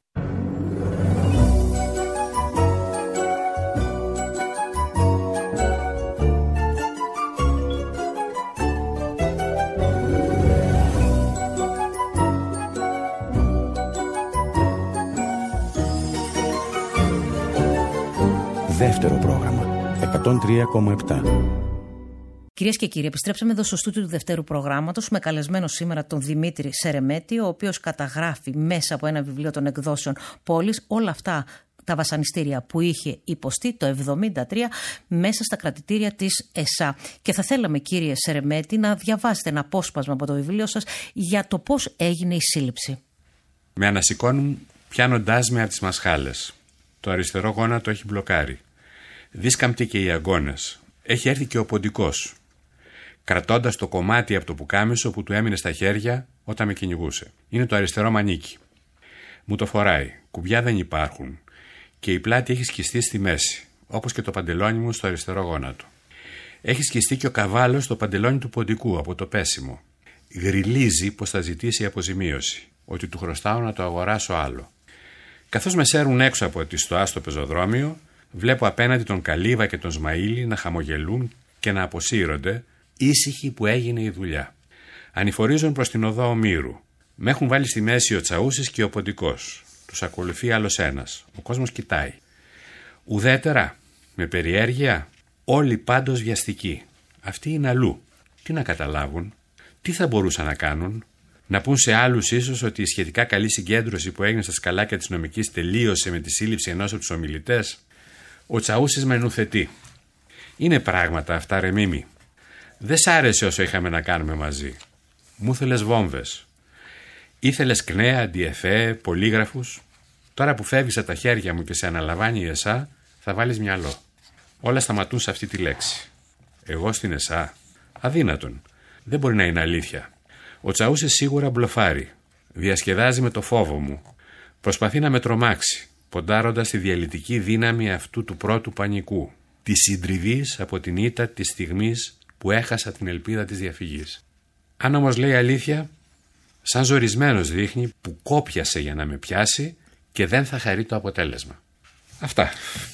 Δεύτερο πρόγραμμα, 103,7. Κυρίες και κύριοι, επιστρέψαμε εδώ στο στούντιο του δευτέρου προγράμματος με καλεσμένο σήμερα τον Δημήτρη Σερεμέτη, ο οποίος καταγράφει μέσα από ένα βιβλίο των εκδόσεων Πόλης όλα αυτά τα βασανιστήρια που είχε υποστεί το 1973 μέσα στα κρατητήρια της ΕΣΑ. Και θα θέλαμε, κύριε Σερεμέτη, να διαβάσετε ένα απόσπασμα από το βιβλίο σας για το πώς έγινε η σύλληψη. Με ανασηκώνουν πιάνοντάς με από τις μασχάλες. Το αριστερό γόνατο έχει μπλοκάρει. Δίσκαμπτοι και οι αγκώνες. Έχει έρθει και ο ποντικός, κρατώντας το κομμάτι από το πουκάμισο που του έμεινε στα χέρια όταν με κυνηγούσε. Είναι το αριστερό μανίκι. Μου το φοράει. Κουμπιά δεν υπάρχουν. Και η πλάτη έχει σκιστεί στη μέση, όπως και το παντελόνι μου στο αριστερό γόνατο. Έχει σκιστεί και ο καβάλος στο παντελόνι του ποντικού από το πέσιμο. Γριλίζει πως θα ζητήσει αποζημίωση, ότι του χρωστάω να το αγοράσω άλλο. Καθώς με σέρουν έξω από τη στοά στο πεζοδρόμιο, βλέπω απέναντι τον Καλύβα και τον Σμαΐλη να χαμογελούν και να αποσύρονται, ήσυχοι που έγινε η δουλειά. Ανηφορίζουν προς την οδό Ομήρου. Με έχουν βάλει στη μέση ο Τσαούσης και ο Ποντικός. Τους ακολουθεί άλλος ένας. Ο κόσμος κοιτάει. Ουδέτερα, με περιέργεια, όλοι πάντως βιαστικοί. Αυτοί είναι αλλού. Τι να καταλάβουν, τι θα μπορούσαν να κάνουν? Να πούν σε άλλους ίσως ότι η σχετικά καλή συγκέντρωση που έγινε στα σκαλάκια της νομικής τελείωσε με τη σύλληψη ενός από τους ομιλητές? Ο Τσαούσης με νουθετεί. Είναι πράγματα αυτά, ρε Μίμη. Δεν σ' άρεσε όσο είχαμε να κάνουμε μαζί. Μου ήθελες βόμβες. Ήθελες ΚΝΕ, αντιεφέ, πολύγραφους. Τώρα που φεύγεις από τα χέρια μου και σε αναλαμβάνει η ΕΣΑ, θα βάλεις μυαλό. Όλα σταματούν σε αυτή τη λέξη. Εγώ στην ΕΣΑ? Αδύνατον. Δεν μπορεί να είναι αλήθεια. Ο Τσαούσης σίγουρα μπλοφάρει. Διασκεδάζει με το φόβο μου. Προσπαθεί να με τρομάξει, ποντάροντας τη διαλυτική δύναμη αυτού του πρώτου πανικού, της συντριβής από την ήττα της στιγμής που έχασα την ελπίδα της διαφυγής. Αν όμως λέει αλήθεια, σαν ζορισμένος δείχνει που κόπιασε για να με πιάσει και δεν θα χαρεί το αποτέλεσμα. Αυτά.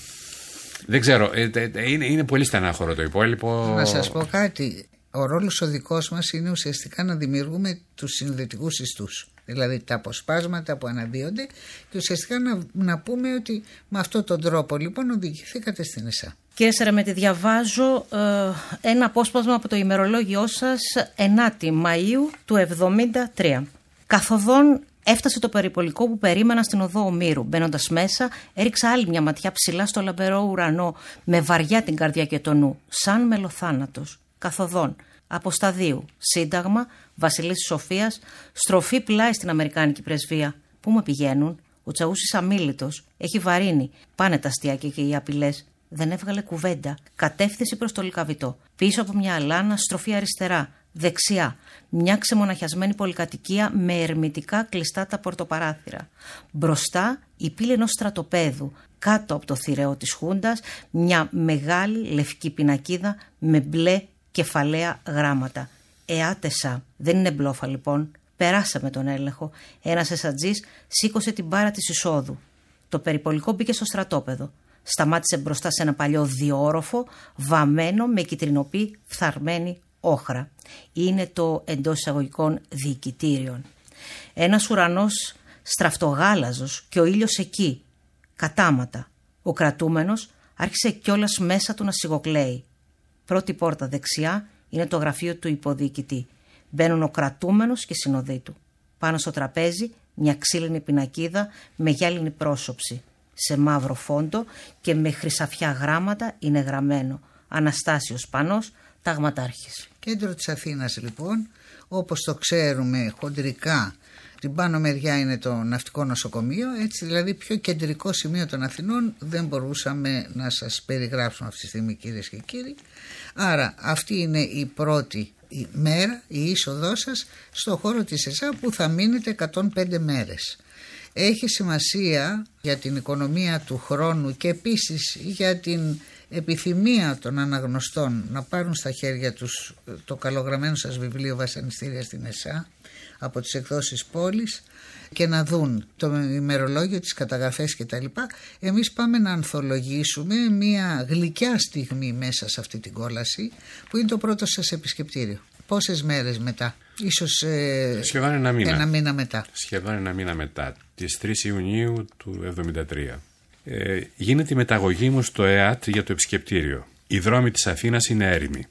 Δεν ξέρω, είναι πολύ στενάχωρο το υπόλοιπο. Να σας πω κάτι. Ο ρόλος ο δικός μας είναι ουσιαστικά να δημιουργούμε τους συνδετικούς ιστούς. Δηλαδή τα αποσπάσματα που αναδύονται και ουσιαστικά να πούμε ότι με αυτόν τον τρόπο λοιπόν οδηγηθήκατε στην ΕΣΑ. Κύριε Σερεμέτη, διαβάζω ένα απόσπασμα από το ημερολόγιό σας 9η Μαΐου του 1973. Καθοδόν έφτασε το περιπολικό που περίμενα στην οδό Ομήρου. Μπαίνοντας μέσα, έριξα άλλη μια ματιά ψηλά στο λαμπερό ουρανό, με βαριά την καρδιά και το νου, σαν μελοθάνατος. Καθοδόν, αποσταδίου, Σύνταγμα, Βασιλίσσης Σοφίας, στροφή πλάι στην Αμερικάνικη πρεσβεία. Πού με πηγαίνουν? Ο Τσαούσης αμίλητος, έχει βαρύνει. Πάνε τα αστιάκια και οι απειλές. Δεν έβγαλε κουβέντα. Κατεύθυνση προς το Λυκαβητό. Πίσω από μια αλάνα, στροφή αριστερά. Δεξιά, μια ξεμοναχιασμένη πολυκατοικία με ερμητικά κλειστά τα πορτοπαράθυρα. Μπροστά, η πύλη ενός στρατοπέδου. Κάτω από το θηρεό της Χούντας, μια μεγάλη λευκή πινακίδα με μπλε κεφαλαία γράμματα. ΕΑΤΕΣΑ. Δεν είναι μπλόφα λοιπόν. Περάσαμε τον έλεγχο. Ένας εσατζής σήκωσε την μπάρα της εισόδου. Το περιπολικό μπήκε στο στρατόπεδο. Σταμάτησε μπροστά σε ένα παλιό διόροφο, βαμμένο με κιτρινοπή φθαρμένη όχρα. Είναι το εντός εισαγωγικών διοικητήριον. Ένας ουρανός στραφτογάλαζος και ο ήλιος εκεί, κατάματα. Ο κρατούμενος άρχισε κιόλας μέσα του να σιγοκλαίει. Πρώτη πόρτα δεξιά είναι το γραφείο του υποδιοικητή. Μπαίνουν ο κρατούμενος και η συνοδοί του. Πάνω στο τραπέζι μια ξύλινη πινακίδα με γυάλινη πρόσωψη. Σε μαύρο φόντο και με χρυσαφιά γράμματα είναι γραμμένο Αναστάσιος Πανός, ταγματάρχης. Κέντρο της Αθήνας λοιπόν, όπως το ξέρουμε χοντρικά. Την πάνω μεριά είναι το ναυτικό νοσοκομείο, έτσι δηλαδή πιο κεντρικό σημείο των Αθηνών δεν μπορούσαμε να σας περιγράψουμε αυτή τη στιγμή, κυρίες και κύριοι. Άρα αυτή είναι η πρώτη μέρα, η είσοδό σας στο χώρο της ΕΣΑ που θα μείνετε 105 μέρες. Έχει σημασία για την οικονομία του χρόνου και επίσης για την επιθυμία των αναγνωστών να πάρουν στα χέρια τους το καλογραμμένο σας βιβλίο Βασανιστήρια στην ΕΣΑ από τις εκδόσεις Πόλης και να δουν το ημερολόγιο, τις καταγραφές κτλ. Εμείς πάμε να ανθολογήσουμε μια γλυκιά στιγμή μέσα σε αυτή την κόλαση που είναι το πρώτο σας επισκεπτήριο. Πόσες μέρες μετά? Ίσως σχεδόν ένα μήνα μετά. Σχεδόν ένα μήνα μετά, τις 3 Ιουνίου του 1973. Γίνεται η μεταγωγή μου στο ΕΑΤ για το επισκεπτήριο. Οι δρόμοι της Αθήνας είναι έρημοι.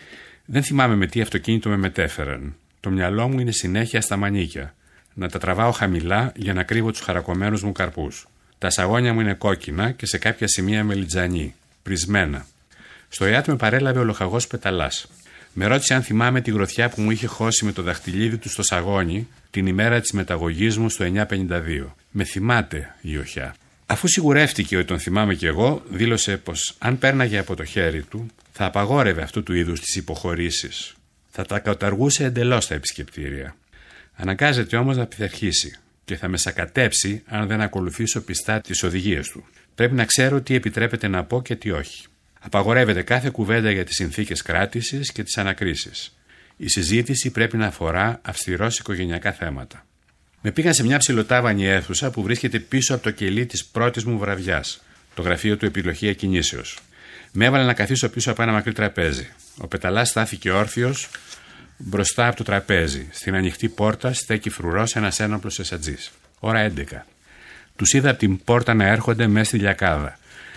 Δεν θυμάμαι με τι αυτοκίνητο με μετέφεραν. Το μυαλό μου είναι συνέχεια στα μανίκια. Να τα τραβάω χαμηλά για να κρύβω τους χαρακωμένους μου καρπούς. Τα σαγόνια μου είναι κόκκινα και σε κάποια σημεία μελιτζανή, πρισμένα. Στο ΕΑΤ με παρέλαβε ο λοχαγός Πεταλάς. Με ρώτησε αν θυμάμαι τη γροθιά που μου είχε χώσει με το δαχτυλίδι του στο σαγόνι την ημέρα της μεταγωγής μου στο 952. Με θυμάται η οχιά. Αφού σιγουρεύτηκε ότι τον θυμάμαι κι εγώ, δήλωσε πως αν πέρναγε από το χέρι του, θα απαγόρευε αυτού του είδους τις υποχωρήσεις. Θα τα καταργούσε εντελώς τα επισκεπτήρια. Αναγκάζεται όμως να πειθαρχήσει και θα με σακατέψει αν δεν ακολουθήσω πιστά τις οδηγίες του. Πρέπει να ξέρω τι επιτρέπεται να πω και τι όχι. Απαγορεύεται κάθε κουβέντα για τις συνθήκες κράτησης και τις ανακρίσεις. Η συζήτηση πρέπει να αφορά αυστηρώς οικογενειακά θέματα. Με πήγαν σε μια ψιλοτάβανη αίθουσα που βρίσκεται πίσω από το κελί της πρώτης μου βραδιάς, το γραφείο του Επιλογία Κινήσεως. Με έβαλε να καθίσω πίσω από ένα μακρύ τραπέζι. Ο Πεταλάς στάθηκε όρθιος μπροστά από το τραπέζι. Στην ανοιχτή πόρτα στέκει φρουρός ένας ένοπλος εσατζής. Ώρα 11. Τους είδα από την πόρτα να έρχονται μέσα στη λιακάδα.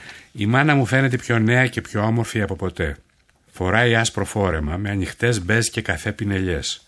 Η μάνα μου φαίνεται πιο νέα και πιο όμορφη από ποτέ. Φοράει άσπρο φόρεμα με ανοιχτές μπέζ και καφέ πινελιές.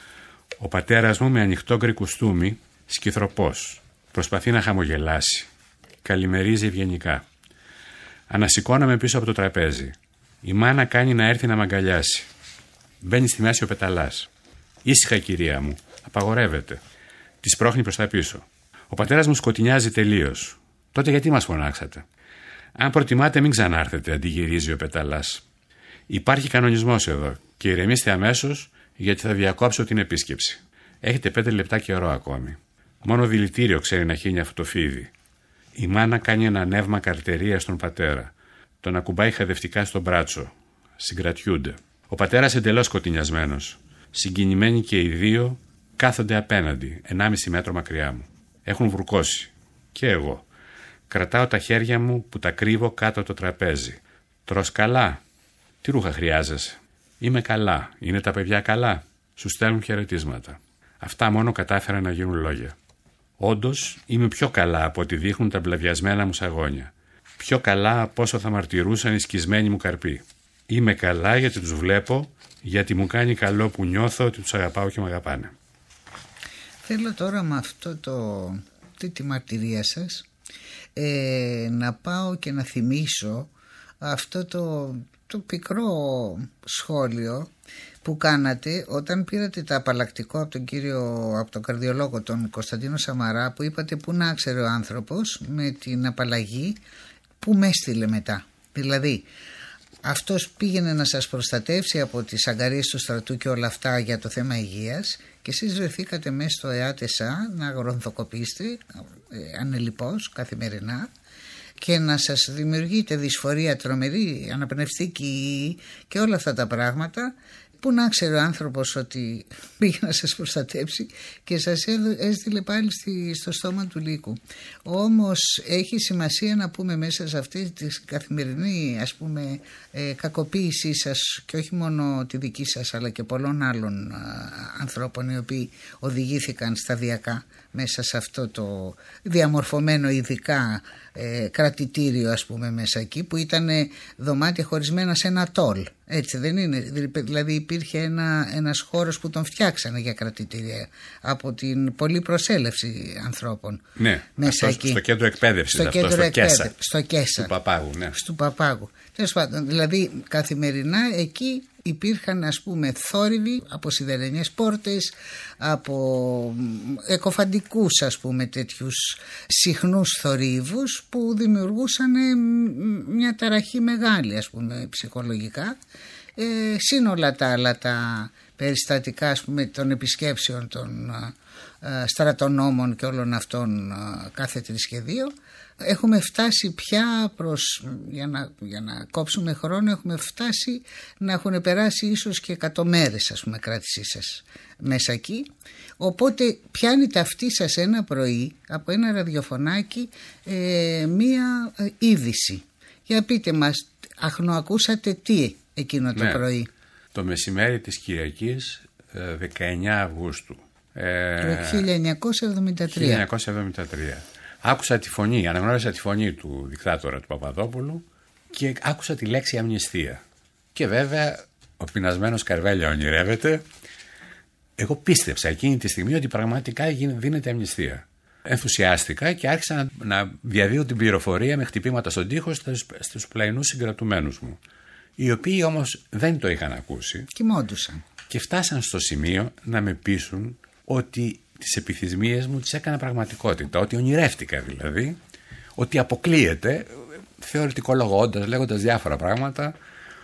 Ο πατέρας μου με ανοιχτό γκρι κουστούμι, σκυθροπός. Προσπαθεί να χαμογελάσει. Καλημερίζει ευγενικά. Ανασηκώνομαι πίσω από το τραπέζι. Η μάνα κάνει να έρθει να μ' αγκαλιάσει. Μπαίνει στη μέση ο Πεταλάς. Ήσυχα, κυρία μου. Απαγορεύεται. Τη σπρώχνει προς τα πίσω. Ο πατέρας μου σκοτεινιάζει τελείως. Τότε γιατί μας φωνάξατε? Αν προτιμάτε, μην ξανάρθετε, αντιγυρίζει ο Πεταλάς. Υπάρχει κανονισμός εδώ και ηρεμήστε αμέσως, γιατί θα διακόψω την επίσκεψη. Έχετε 5 λεπτά καιρό ακόμη. Μόνο δηλητήριο ξέρει να χύνει αυτό το φίδι. Η μάνα κάνει ένα νεύμα καρτερία στον πατέρα. Τον ακουμπάει χαδευτικά στο μπράτσο. Συγκρατιούνται. Ο πατέρας εντελώς σκοτεινιασμένος. Συγκινημένοι και οι δύο κάθονται απέναντι, 1,5 μέτρο μακριά μου. Έχουν βουρκώσει. Και εγώ. Κρατάω τα χέρια μου που τα κρύβω κάτω από το τραπέζι. Τρως καλά? Τι ρούχα χρειάζεσαι? Είμαι καλά. Είναι τα παιδιά καλά? Σου στέλνουν χαιρετίσματα. Αυτά μόνο κατάφεραν να γίνουν λόγια. Όντως είμαι πιο καλά από ό,τι δείχνουν τα μπλαβιασμένα μου σαγόνια. Πιο καλά από όσο θα μαρτυρούσαν οι σκισμένοι μου καρποί. Είμαι καλά γιατί τους βλέπω, γιατί μου κάνει καλό που νιώθω ότι τους αγαπάω και με αγαπάνε. Θέλω τώρα με τη μαρτυρία σας να πάω και να θυμίσω αυτό το πικρό σχόλιο που κάνατε όταν πήρατε τα απαλλακτικό από τον καρδιολόγο τον Κωνσταντίνο Σαμαρά, που είπατε που να ξέρει ο άνθρωπος με την απαλλαγή που με έστειλε μετά. Δηλαδή αυτός πήγαινε να σας προστατεύσει από τις αγκαρίες του στρατού και όλα αυτά για το θέμα υγείας και εσείς βρεθήκατε μέσα στο ΕΑΤΕΣΑ να γρονθοκοπήσετε ανελιπώς καθημερινά και να σας δημιουργείτε δυσφορία τρομερή, αναπνευστική και όλα αυτά τα πράγματα, που να ξέρει ο άνθρωπος ότι πήγε να σας προστατέψει και σας έστειλε πάλι στο στόμα του λύκου. Όμως έχει σημασία να πούμε μέσα σε αυτή τη καθημερινή κακοποίησή σας, και όχι μόνο τη δική σας αλλά και πολλών άλλων ανθρώπων οι οποίοι οδηγήθηκαν σταδιακά μέσα σε αυτό το διαμορφωμένο ειδικά κρατητήριο μέσα εκεί, που ήταν δωμάτια χωρισμένα σε ένα τόλ, έτσι δεν είναι? Δηλαδή υπήρχε ένας χώρος που τον φτιάξανε για κρατητήρια από την πολλή προσέλευση ανθρώπων. Ναι, μέσα εκεί. Στο κέντρο εκπαίδευσης, στο Κέσα. Του Παπάγου, ναι. Του Παπάγου. Τέλος πάντων, δηλαδή καθημερινά εκεί υπήρχαν ας πούμε θόρυβοι από σιδερένιες πόρτες, από εκοφαντικούς ας πούμε τέτοιους συχνούς θορύβους που δημιουργούσαν μια ταραχή μεγάλη ας πούμε ψυχολογικά, σύνολα τα άλλα τα περιστατικά ας πούμε των επισκέψεων των στρατονόμων και όλων αυτών κάθε 3 και 2. Έχουμε φτάσει πια για να κόψουμε χρόνο, έχουμε φτάσει να έχουν περάσει ίσως και 100 μέρες ας πούμε κράτησή σας μέσα εκεί. Οπότε πιάνετε αυτή σας ένα πρωί από ένα ραδιοφωνάκι μία είδηση. Για πείτε μας, ακούσατε τι εκείνο το πρωί? Το μεσημέρι της Κυριακής 19 Αυγούστου το 1973. Άκουσα τη φωνή, αναγνώρισα τη φωνή του δικτάτορα του Παπαδόπουλου και άκουσα τη λέξη αμνηστία. Και βέβαια ο πεινασμένος Καρβέλια ονειρεύεται. Εγώ πίστεψα εκείνη τη στιγμή ότι πραγματικά δίνεται αμνηστία. Ενθουσιάστηκα και άρχισα να διαδίδω την πληροφορία με χτυπήματα στον τοίχο στους πλαϊνούς συγκρατουμένους μου, οι οποίοι όμως δεν το είχαν ακούσει. Κοιμόντουσαν. Και φτάσαν στο σημείο να με πείσουν ότι τις επιθυμίες μου τις έκανα πραγματικότητα, ότι ονειρεύτηκα δηλαδή, ότι αποκλείεται, θεωρητικολογώντας, λέγοντας διάφορα πράγματα,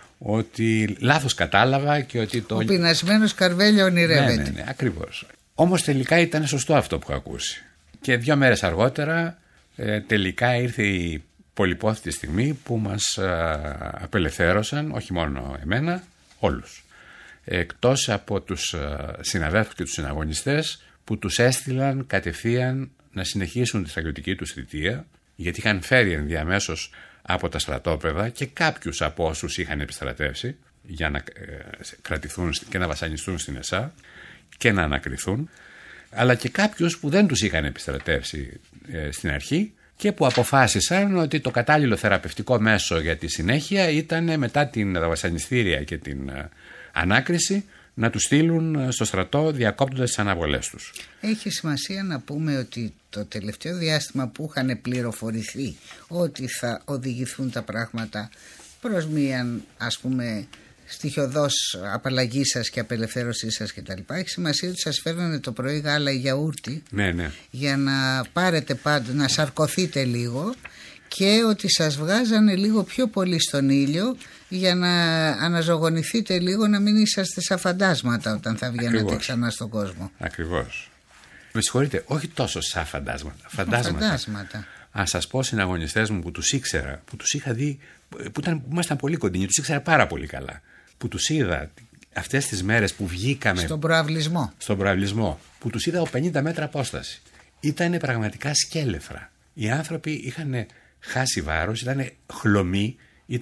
ότι λάθος κατάλαβα και ότι το... Ο πεινασμένος Καρβέλια ονειρεύεται. Ναι, ακριβώς. Όμως τελικά ήταν σωστό αυτό που έχω ακούσει. Και 2 μέρες αργότερα τελικά ήρθε η πολυπόθητη στιγμή που μας απελευθέρωσαν, όχι μόνο εμένα, όλους. Εκτός από τους συναδέλφους και τους συναγωνιστές που τους έστειλαν κατευθείαν να συνεχίσουν τη στρατιωτική τους θητεία, γιατί είχαν φέρει ενδιαμέσως από τα στρατόπεδα και κάποιους από όσους είχαν επιστρατεύσει για να κρατηθούν και να βασανιστούν στην ΕΣΑ και να ανακριθούν, αλλά και κάποιους που δεν τους είχαν επιστρατεύσει στην αρχή και που αποφάσισαν ότι το κατάλληλο θεραπευτικό μέσο για τη συνέχεια ήταν μετά την βασανιστήρια και την ανάκριση να τους στείλουν στο στρατό διακόπτοντας τις αναβολές τους. Έχει σημασία να πούμε ότι το τελευταίο διάστημα που είχαν πληροφορηθεί ότι θα οδηγηθούν τα πράγματα προς μία ας πούμε στοιχειοδός απαλλαγή σας και απελευθέρωσή σας κτλ. Έχει σημασία ότι σας φέρνανε το πρωί γάλα ή γιαούρτι, ναι, για να πάρετε πάντα, να σαρκωθείτε λίγο, και ότι σας βγάζανε λίγο πιο πολύ στον ήλιο για να αναζωογονηθείτε λίγο, να μην είσαστε σαν φαντάσματα όταν θα βγαίνετε ξανά στον κόσμο. Ακριβώς. Με συγχωρείτε, όχι τόσο σαν φαντάσματα. Φαντάσματα. Αν σας πω συναγωνιστές μου που τους ήξερα, που τους είχα δει, που ήμασταν πολύ κοντινοί, τους ήξερα πάρα πολύ καλά, που τους είδα αυτές τις μέρες που βγήκαμε στον προαυλισμό, που τους είδα από 50 μέτρα απόσταση. Ήτανε πραγματικά σκέλεφρα. Οι άνθρωποι είχαν χάσει βάρος, ήταν χλωμοί,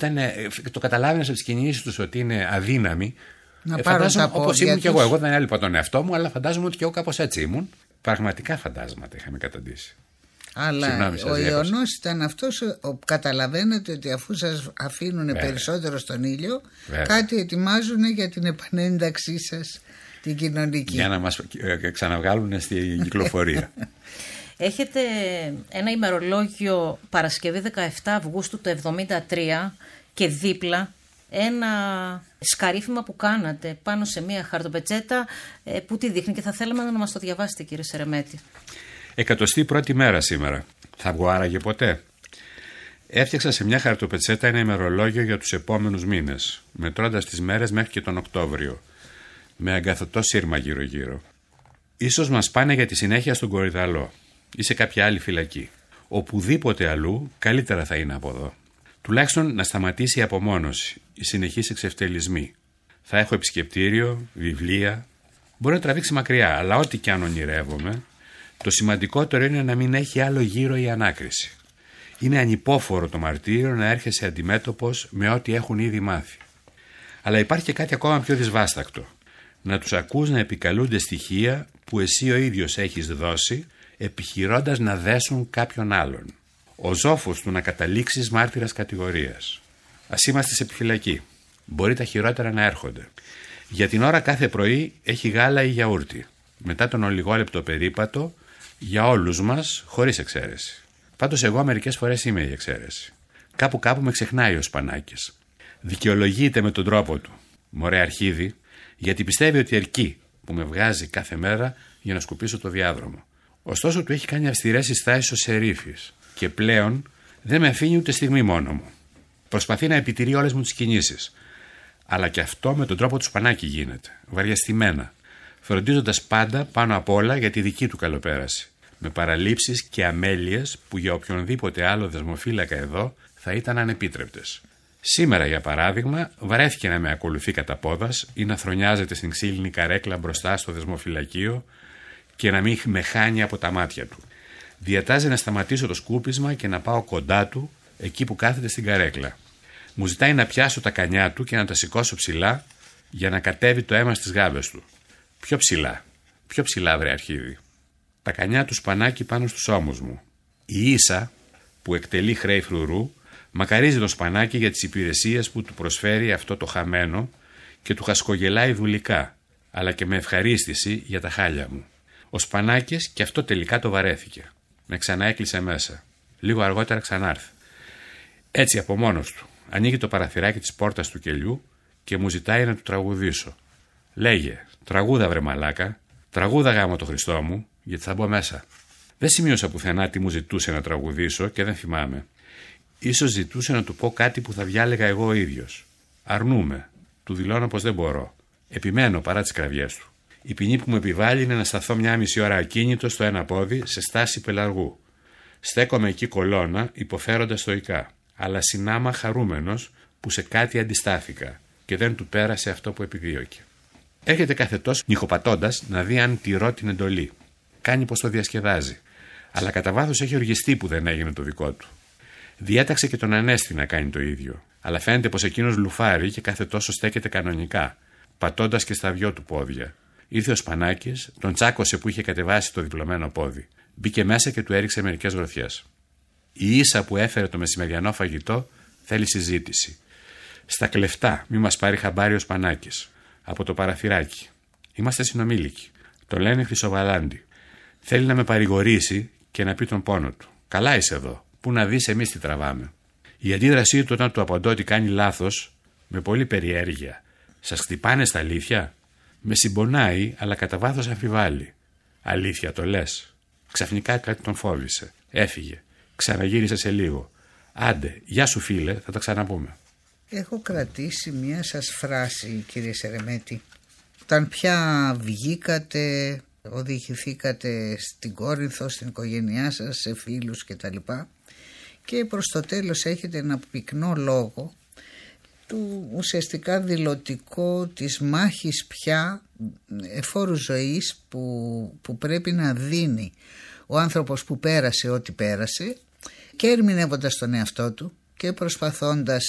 το καταλάβαινες από τις κινήσεις τους ότι είναι αδύναμοι. Φαντάζομαι όπως ήμουν και εγώ. Εγώ δεν έλειπα τον εαυτό μου, αλλά φαντάζομαι ότι και εγώ κάπως έτσι ήμουν. Πραγματικά φαντάσματα είχαμε καταντήσει. Αλλά ο Ιωνός ήταν αυτός, καταλαβαίνετε ότι αφού σας αφήνουν περισσότερο στον ήλιο, κάτι ετοιμάζουν για την επανένταξή σας την κοινωνική. Για να μας ξαναβγάλουν στην κυκλοφορία. Έχετε ένα ημερολόγιο Παρασκευή 17 Αυγούστου του 1973 και δίπλα ένα σκαρίφημα που κάνατε πάνω σε μια χαρτοπετσέτα που τη δείχνει και θα θέλαμε να μας το διαβάσετε, κύριε Σερεμέτη. 101η μέρα σήμερα. Θα βγω άραγε ποτέ? Έφτιαξα σε μια χαρτοπετσέτα ένα ημερολόγιο για τους επόμενους μήνες, μετρώντας τις μέρες μέχρι και τον Οκτώβριο, με αγκαθωτό σύρμα γύρω-γύρω. Ίσως μας πάνε για τη συνέχεια στον Κορυδαλό ή σε κάποια άλλη φυλακή. Οπουδήποτε αλλού καλύτερα θα είναι από εδώ. Τουλάχιστον να σταματήσει η απομόνωση, οι συνεχείς εξευτελισμοί. Θα έχω επισκεπτήριο, βιβλία. Μπορεί να τραβήξει μακριά, αλλά ό,τι και αν ονειρεύομαι, το σημαντικότερο είναι να μην έχει άλλο γύρο η ανάκριση. Είναι ανυπόφορο το μαρτύριο να έρχεσαι αντιμέτωπος με ό,τι έχουν ήδη μάθει. Αλλά υπάρχει και κάτι ακόμα πιο δυσβάστακτο. Να τους ακούς να επικαλούνται στοιχεία που εσύ ο ίδιος έχεις δώσει, επιχειρώντας να δέσουν κάποιον άλλον. Ο ζόφος του να καταλήξεις μάρτυρας κατηγορίας. Ας είμαστε σε επιφυλακή. Μπορεί τα χειρότερα να έρχονται. Για την ώρα κάθε πρωί έχει γάλα ή γιαούρτι. Μετά τον ολιγόλεπτο περίπατο, για όλους μας, χωρίς εξαίρεση. Πάντως εγώ μερικές φορές είμαι η εξαίρεση. Κάπου με ξεχνάει ο Σπανάκης. Δικαιολογείται με τον τρόπο του. Μωρέ Αρχίδη, γιατί πιστεύει ότι αρκεί που με βγάζει κάθε μέρα για να σκουπίσω το διάδρομο. Ωστόσο του έχει κάνει αυστηρές συστάσεις ο Σερίφης και πλέον δεν με αφήνει ούτε στιγμή μόνο μου. Προσπαθεί να επιτηρεί όλες μου τις κινήσεις. Αλλά και αυτό με τον τρόπο του Σπανάκη γίνεται, βαριαστημένα, φροντίζοντας πάντα πάνω απ' όλα για τη δική του καλοπέραση, με παραλήψεις και αμέλειες που για οποιονδήποτε άλλο δεσμοφύλακα εδώ θα ήταν ανεπίτρεπτες. Σήμερα, για παράδειγμα, βαρέθηκε να με ακολουθεί κατά πόδας ή να θρονιάζεται στην ξύλινη καρέκλα μπροστά στο δεσμοφυλακείο και να μην με χάνει από τα μάτια του. Διατάζει να σταματήσω το σκούπισμα και να πάω κοντά του εκεί που κάθεται στην καρέκλα. Μου ζητάει να πιάσω τα κανιά του και να τα σηκώσω ψηλά για να κατέβει το αίμα στις γάβες του. Πιο ψηλά, βρε Αρχίδη. Τα κανιά του Σπανάκη πάνω στους ώμους μου. Η Ίσα, που εκτελεί χρέη φρουρού, μακαρίζει τον Σπανάκη για τις υπηρεσίες που του προσφέρει αυτό το χαμένο και του χασκογελάει δουλικά, αλλά και με ευχαρίστηση για τα χάλια μου. Ο Σπανάκης και αυτό τελικά το βαρέθηκε. Με ξαναέκλεισε μέσα. Λίγο αργότερα ξανάρθε. Έτσι από μόνος του ανοίγει το παραθυράκι της πόρτας του κελιού και μου ζητάει να του τραγουδήσω. Λέγε, τραγούδα βρε μαλάκα, τραγούδα γάμο το Χριστό μου, γιατί θα μπω μέσα. Δεν σημείωσα πουθενά τι μου ζητούσε να τραγουδήσω και δεν θυμάμαι. Ίσως ζητούσε να του πω κάτι που θα διάλεγα εγώ ο ίδιος. Αρνούμαι. Του δηλώνω πως δεν μπορώ. Επιμένω παρά τις κραυγές του. Η ποινή που μου επιβάλλει είναι να σταθώ 1,5 ώρα ακίνητο στο ένα πόδι σε στάση πελαργού. Στέκομαι εκεί κολώνα, υποφέροντας στοικά, αλλά συνάμα χαρούμενος που σε κάτι αντιστάθηκα και δεν του πέρασε αυτό που επιδίωκε. Έρχεται κάθε τόσο νυχοπατώντας να δει αν τηρώ την εντολή. Κάνει πως το διασκεδάζει, αλλά κατά βάθος έχει οργιστεί που δεν έγινε το δικό του. Διέταξε και τον Ανέστη να κάνει το ίδιο, αλλά φαίνεται πως εκείνος λουφάρει και κάθε τόσο στέκεται κανονικά, πατώντας και στα δυο του πόδια. Ήρθε ο Σπανάκης, τον τσάκωσε που είχε κατεβάσει το διπλωμένο πόδι. Μπήκε μέσα και του έριξε μερικές γροθιές. Η Ίσα που έφερε το μεσημεριανό φαγητό θέλει συζήτηση. Στα κλεφτά, μη μας πάρει χαμπάρι ο Σπανάκης. Από το παραθυράκι. Είμαστε συνομήλικοι. Το λένε Χρυσοβαλάντι. Θέλει να με παρηγορήσει και να πει τον πόνο του. Καλά είσαι εδώ. Πού να δεις εμείς τι τραβάμε. Η αντίδρασή του όταν του απαντώ ότι κάνει λάθος, με πολύ περιέργεια. Σας χτυπάνε στα αλήθεια. Με συμπονάει, αλλά κατά βάθος αμφιβάλλει. Αλήθεια το λες. Ξαφνικά κάτι τον φόβησε. Έφυγε. Ξαναγύρισε σε λίγο. Άντε, γεια σου φίλε, θα τα ξαναπούμε. Έχω κρατήσει μία σας φράση, κύριε Σερεμέτη. Όταν πια βγήκατε, οδηγηθήκατε στην Κόρινθο, στην οικογένειά σας, σε φίλους κτλ. Και προς το τέλος έχετε ένα πυκνό λόγο του ουσιαστικά δηλωτικό της μάχης πια εφόρου ζωής που πρέπει να δίνει ο άνθρωπος που πέρασε ό,τι πέρασε και ερμηνεύοντας τον εαυτό του και προσπαθώντας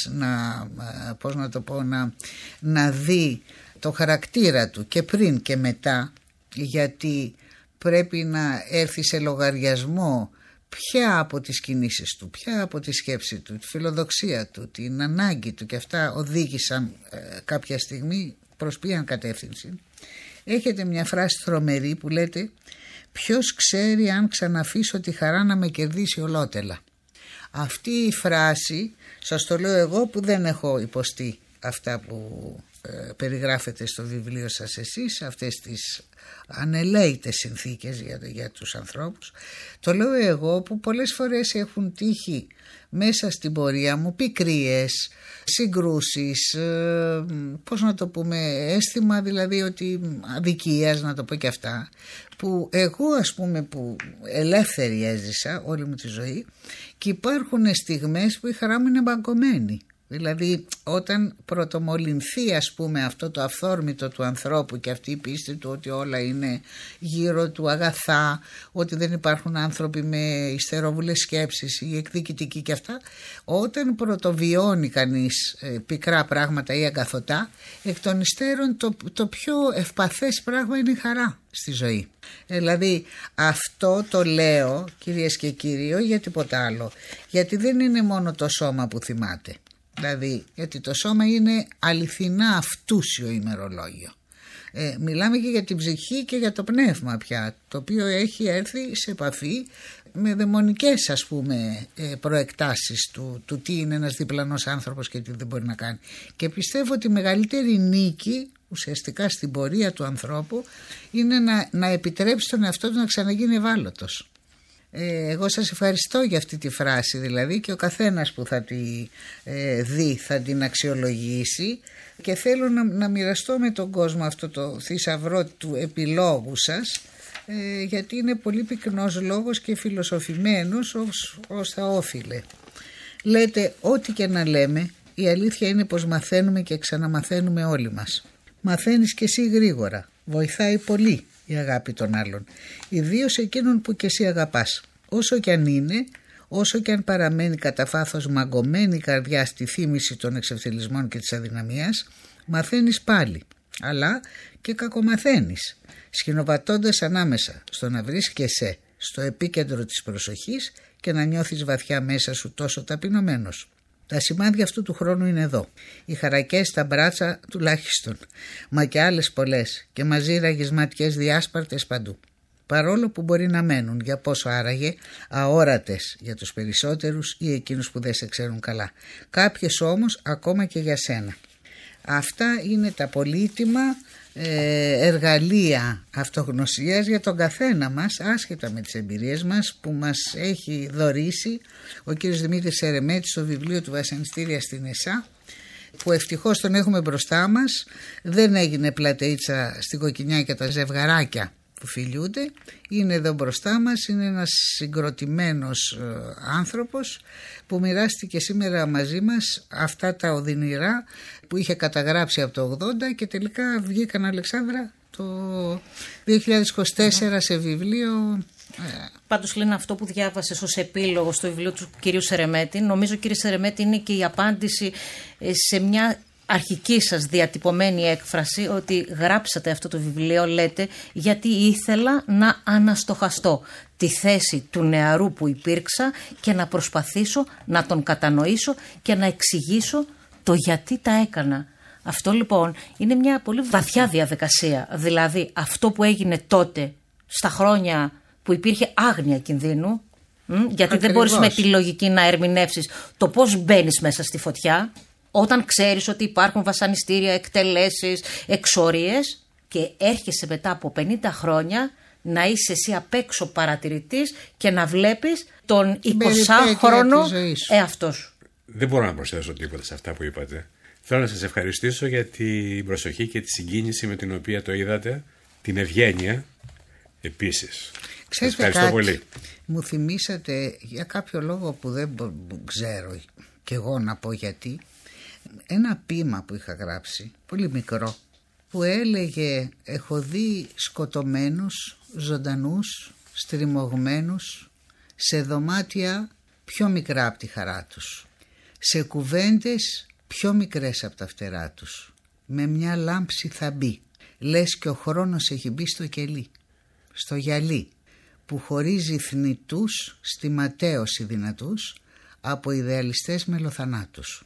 να δει το χαρακτήρα του και πριν και μετά, γιατί πρέπει να έρθει σε λογαριασμό ποια από τις κινήσεις του, ποια από τη σκέψη του, τη φιλοδοξία του, την ανάγκη του και αυτά οδήγησαν κάποια στιγμή προς ποιαν κατεύθυνση. Έχετε μια φράση τρομερή που λέτε «Ποιος ξέρει αν ξαναφήσω τη χαρά να με κερδίσει ολότελα». Αυτή η φράση σας το λέω εγώ που δεν έχω υποστεί αυτά που περιγράφετε στο βιβλίο σας εσείς, αυτές τις ανελαίητες συνθήκες για τους ανθρώπους. Το λέω εγώ που πολλές φορές έχουν τύχει μέσα στην πορεία μου πικρίες, συγκρούσεις, πώς να το πούμε, αίσθημα δηλαδή ότι αδικίας, να το πω και αυτά, που εγώ ας πούμε που ελεύθερη έζησα όλη μου τη ζωή και υπάρχουν στιγμές που η χαρά μου είναι μπαγκωμένη. Δηλαδή όταν πρωτομολυνθεί ας πούμε αυτό το αυθόρμητο του ανθρώπου και αυτή η πίστη του ότι όλα είναι γύρω του αγαθά, ότι δεν υπάρχουν άνθρωποι με υστερόβουλες σκέψεις ή εκδικητικοί και αυτά, όταν πρωτοβιώνει κανείς πικρά πράγματα ή αγκαθωτά, εκ των υστέρων το πιο ευπαθές πράγμα είναι η χαρά στη ζωή. Δηλαδή αυτό το λέω κυρίες και κύριοι για τίποτα άλλο, γιατί δεν είναι μόνο το σώμα που θυμάται. Δηλαδή, γιατί το σώμα είναι αληθινά αυτούσιο ημερολόγιο. Μιλάμε και για την ψυχή και για το πνεύμα πια, το οποίο έχει έρθει σε επαφή με δαιμονικές, ας πούμε, προεκτάσεις του τι είναι ένας διπλανός άνθρωπος και τι δεν μπορεί να κάνει. Και πιστεύω ότι η μεγαλύτερη νίκη ουσιαστικά στην πορεία του ανθρώπου είναι να επιτρέψει τον εαυτό του να ξαναγίνει ευάλωτος. Εγώ σας ευχαριστώ για αυτή τη φράση δηλαδή, και ο καθένας που θα τη δει θα την αξιολογήσει, και θέλω να μοιραστώ με τον κόσμο αυτό το θησαυρό του επιλόγου σας, γιατί είναι πολύ πυκνός λόγος και φιλοσοφημένος ως θα όφιλε. Λέτε, ό,τι και να λέμε, η αλήθεια είναι πως μαθαίνουμε και ξαναμαθαίνουμε όλοι μας. Μαθαίνεις και εσύ γρήγορα, βοηθάει πολύ η αγάπη των άλλων, ιδίως εκείνων που και εσύ αγαπάς. Όσο κι αν είναι, όσο κι αν παραμένει κατά φάθος μαγκωμένη η καρδιά στη θύμηση των εξευθυλισμών και της αδυναμίας, μαθαίνεις πάλι, αλλά και κακομαθαίνεις, σχηνοβατώντας ανάμεσα στο να βρίσκεσαι στο επίκεντρο της προσοχής και να νιώθεις βαθιά μέσα σου τόσο ταπεινωμένος. Τα σημάδια αυτού του χρόνου είναι εδώ. Οι χαρακές στα μπράτσα τουλάχιστον, μα και άλλες πολλές, και μαζί ραγισματικές διάσπαρτες παντού. Παρόλο που μπορεί να μένουν, για πόσο άραγε, αόρατες για τους περισσότερους ή εκείνους που δεν σε ξέρουν καλά. Κάποιες όμως ακόμα και για σένα. Αυτά είναι τα πολύτιμα εργαλεία αυτογνωσίας για τον καθένα μας, άσχετα με τις εμπειρίες μας, που μας έχει δωρήσει ο κύριος Δημήτρης Ερεμέτης στο βιβλίο του Βασανιστήρια στην ΕΣΑ, που ευτυχώς τον έχουμε μπροστά μας. Δεν έγινε πλατεΐτσα στην κοκκινιά και τα ζευγαράκια που φιλιούνται, είναι εδώ μπροστά μας, είναι ένας συγκροτημένος άνθρωπος που μοιράστηκε σήμερα μαζί μας αυτά τα οδυνηρά που είχε καταγράψει από το 80 και τελικά βγήκαν, Αλεξάνδρα, το 2024 σε βιβλίο. Πάντως, Λίνα, αυτό που διάβασες ως επίλογο στο βιβλίο του κυρίου Σερεμέτη, νομίζω, κύριε Σερεμέτη, είναι και η απάντηση σε μια αρχική σας διατυπωμένη έκφραση, ότι γράψατε αυτό το βιβλίο, λέτε, γιατί ήθελα να αναστοχαστώ τη θέση του νεαρού που υπήρξα και να προσπαθήσω να τον κατανοήσω και να εξηγήσω το γιατί τα έκανα. Αυτό λοιπόν είναι μια πολύ βαθιά διαδικασία. Δηλαδή αυτό που έγινε τότε, στα χρόνια που υπήρχε άγνοια κινδύνου, γιατί ακριβώς δεν μπορείς με τη λογική να ερμηνεύσεις το πώς μπαίνεις μέσα στη φωτιά, όταν ξέρεις ότι υπάρχουν βασανιστήρια, εκτελέσεις, εξορίες, και έρχεσαι μετά από 50 χρόνια να είσαι εσύ απ' έξω παρατηρητής και να βλέπεις τον 20χρονο εαυτό σου. Δεν μπορώ να προσθέσω τίποτα σε αυτά που είπατε. Θέλω να σας ευχαριστήσω για την προσοχή και τη συγκίνηση με την οποία το είδατε, την ευγένεια επίσης. Ξέρετε, σας ευχαριστώ πολύ. Μου θυμήσατε για κάποιο λόγο που δεν ξέρω κι εγώ να πω γιατί, ένα ποίημα που είχα γράψει, πολύ μικρό, που έλεγε «Έχω δει σκοτωμένους, ζωντανούς, στριμωγμένους, σε δωμάτια πιο μικρά από τη χαρά τους, σε κουβέντες πιο μικρές από τα φτερά τους, με μια λάμψη θα μπει, λες και ο χρόνος έχει μπει στο κελί, στο γυαλί, που χωρίζει θνητούς στη ματέωση δυνατούς από ιδεαλιστές μελοθανάτους».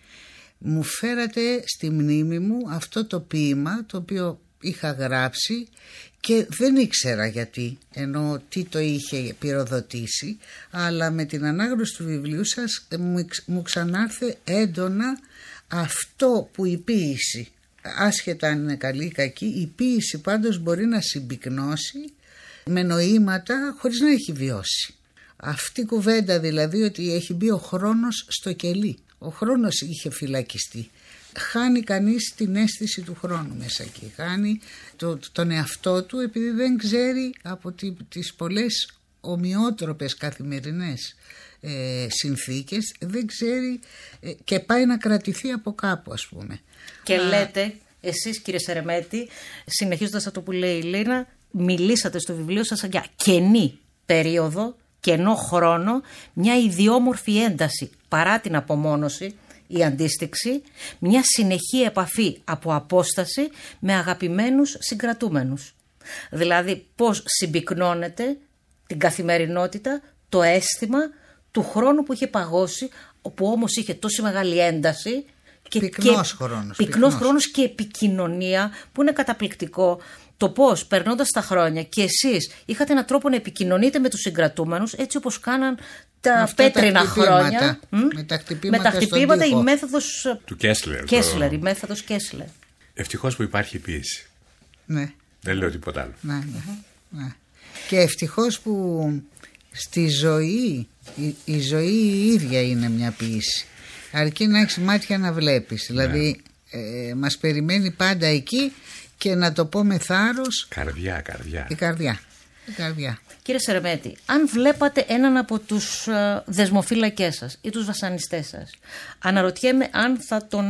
Μου φέρατε στη μνήμη μου αυτό το ποίημα, το οποίο είχα γράψει και δεν ήξερα γιατί, ενώ τι το είχε πυροδοτήσει, αλλά με την ανάγνωση του βιβλίου σας μου ξανάρθε έντονα αυτό που η ποίηση, άσχετα αν είναι καλή ή κακή, η ποίηση πάντως μπορεί να συμπυκνώσει με νοήματα χωρίς να έχει βιώσει. Αυτή η κουβέντα δηλαδή, ότι έχει μπει ο χρόνος στο κελί. Ο χρόνος είχε φυλακιστεί. Χάνει κανείς την αίσθηση του χρόνου μέσα εκεί. Χάνει τον εαυτό του, επειδή δεν ξέρει από τις πολλές ομοιότροπες καθημερινές συνθήκες, δεν ξέρει και πάει να κρατηθεί από κάπου, ας πούμε. Και λέτε εσείς, κύριε Σερεμέτη, συνεχίζοντας αυτό που λέει η Λίνα, μιλήσατε στο βιβλίο σας για κενή περίοδο, κενό χρόνο, μια ιδιόμορφη ένταση παρά την απομόνωση, η αντίστοιξη, μια συνεχή επαφή από απόσταση με αγαπημένους συγκρατούμενους. Δηλαδή πώς συμπυκνώνεται την καθημερινότητα το αίσθημα του χρόνου που είχε παγώσει, όπου όμως είχε τόση μεγάλη ένταση Πυκνός χρόνος και επικοινωνία που είναι καταπληκτικό. Το πώς περνώντας τα χρόνια και εσείς είχατε έναν τρόπο να επικοινωνείτε με τους συγκρατούμενους, έτσι όπως κάναν τα πέτρινα χρόνια. Με τα χτυπήματα, η μέθοδος του Κέσλερ. Η μέθοδος Κέσλερ. Ευτυχώς που υπάρχει ποίηση. Ναι. Δεν λέω τίποτα άλλο. Ναι. Και ευτυχώς που στη ζωή, η ζωή η ίδια είναι μια ποίηση. Αρκεί να έχεις μάτια να βλέπεις. Δηλαδή μας περιμένει πάντα εκεί και να το πω με θάρρος. Καρδιά. Η καρδιά. Κύριε Σερεμέτη, αν βλέπατε έναν από τους δεσμοφύλακές σας ή τους βασανιστές σας, αναρωτιέμαι αν θα τον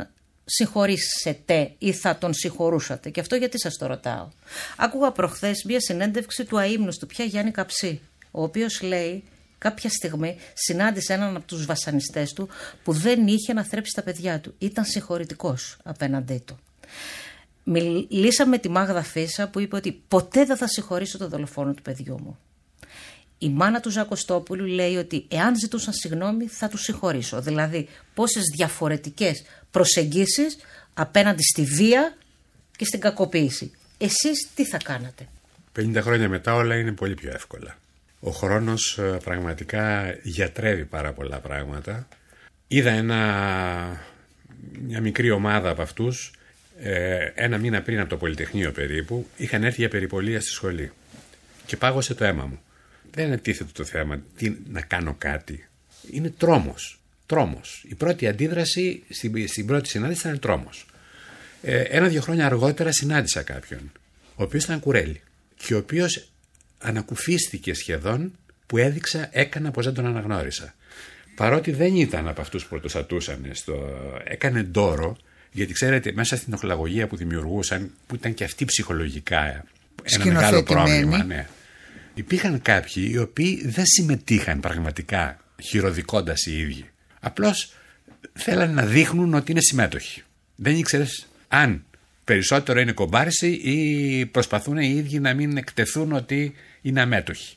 συγχωρήσετε ή θα τον συγχωρούσατε. Και αυτό γιατί σας το ρωτάω. Άκουγα προχθές μια συνέντευξη του αείμνηστου πια Γιάννη Καψί, ο οποίος λέει κάποια στιγμή συνάντησε έναν από τους βασανιστές του που δεν είχε να θρέψει τα παιδιά του. Ήταν συγχωρητικός απέναντί του. Μιλήσαμε με τη Μάγδα Φίσα που είπε ότι ποτέ δεν θα συγχωρήσω το δολοφόνο του παιδιού μου. Η μάνα του Ζακοστόπουλου λέει ότι εάν ζητούσαν συγγνώμη θα τους συγχωρήσω. Δηλαδή πόσες διαφορετικές προσεγγίσεις απέναντι στη βία και στην κακοποίηση. Εσείς τι θα κάνατε? 50 χρόνια μετά όλα είναι πολύ πιο εύκολα. Ο χρόνος πραγματικά γιατρεύει πάρα πολλά πράγματα. Είδα μια μικρή ομάδα από αυτούς, ένα μήνα πριν από το Πολυτεχνείο περίπου, είχαν έρθει για περιπολία στη σχολή και πάγωσε το αίμα μου. Δεν είναι τίθετο το θέμα να κάνω κάτι. Είναι τρόμος. Η πρώτη αντίδραση στην πρώτη συνάντηση ήταν τρόμος. 1-2 χρόνια αργότερα συνάντησα κάποιον, ο οποίος ήταν κουρέλι και ο οποίος ανακουφίστηκε σχεδόν που έκανα πως δεν τον αναγνώρισα. Παρότι δεν ήταν από αυτούς που πρωτοστατούσαν, έκανε ντόρο, γιατί ξέρετε μέσα στην οχλαγωγία που δημιουργούσαν, που ήταν και αυτή ψυχολογικά ένα μεγάλο πρόβλημα. Ναι. Υπήρχαν κάποιοι οι οποίοι δεν συμμετείχαν πραγματικά χειροδικώντας οι ίδιοι. Απλώς θέλαν να δείχνουν ότι είναι συμμέτοχοι. Δεν ήξερες αν περισσότερο είναι κομπάρση ή προσπαθούν οι ίδιοι να μην εκτεθούν ότι είναι αμέτωχοι.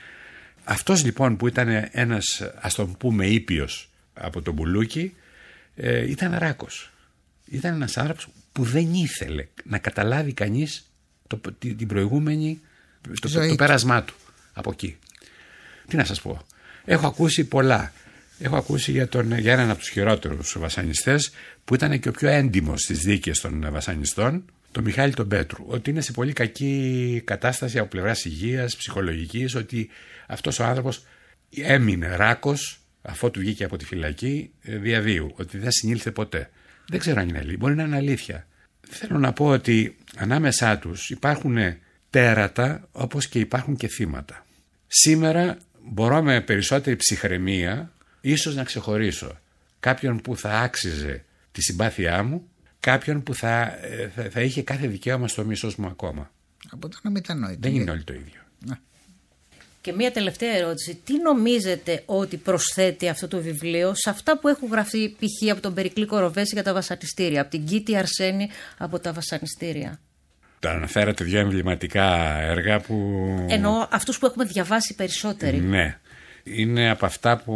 Αυτός λοιπόν που ήταν ένας, ας τον πούμε, ήπιος από τον Μπουλούκι, ήταν ράκος. Ήταν ένας άνθρωπος που δεν ήθελε να καταλάβει κανείς την προηγούμενη, το πέρασμά του από εκεί. Τι να σας πω. Έχω ακούσει πολλά. Έχω ακούσει για έναν από τους χειρότερους βασανιστές που ήταν και ο πιο έντιμος στις δίκες των βασανιστών, τον Μιχάλη τον Πέτρου, ότι είναι σε πολύ κακή κατάσταση από πλευράς υγείας, ψυχολογικής, ότι αυτός ο άνθρωπος έμεινε ράκος αφότου βγήκε από τη φυλακή διαβίου, ότι δεν συνήλθε ποτέ. Δεν ξέρω αν είναι αλήθεια, μπορεί να είναι αλήθεια. Θέλω να πω ότι ανάμεσά τους υπάρχουν τέρατα όπως και υπάρχουν και θύματα. Σήμερα μπορώ με περισσότερη ψυχραιμία ίσως να ξεχωρίσω κάποιον που θα άξιζε τη συμπάθειά μου, κάποιον που θα είχε κάθε δικαίωμα στο μίσος μου ακόμα. Από το να μετανοείται. Δεν είναι όλοι το ίδιο. Και μία τελευταία ερώτηση. Τι νομίζετε ότι προσθέτει αυτό το βιβλίο σε αυτά που έχουν γραφτεί π.χ. από τον Περικλή Κοροβέση για τα βασανιστήρια, από την Κίτη Αρσένη από τα βασανιστήρια? Τα αναφέρατε 2 εμβληματικά έργα που... Εννοώ αυτούς που έχουμε διαβάσει περισσότεροι. Ναι. Είναι από αυτά που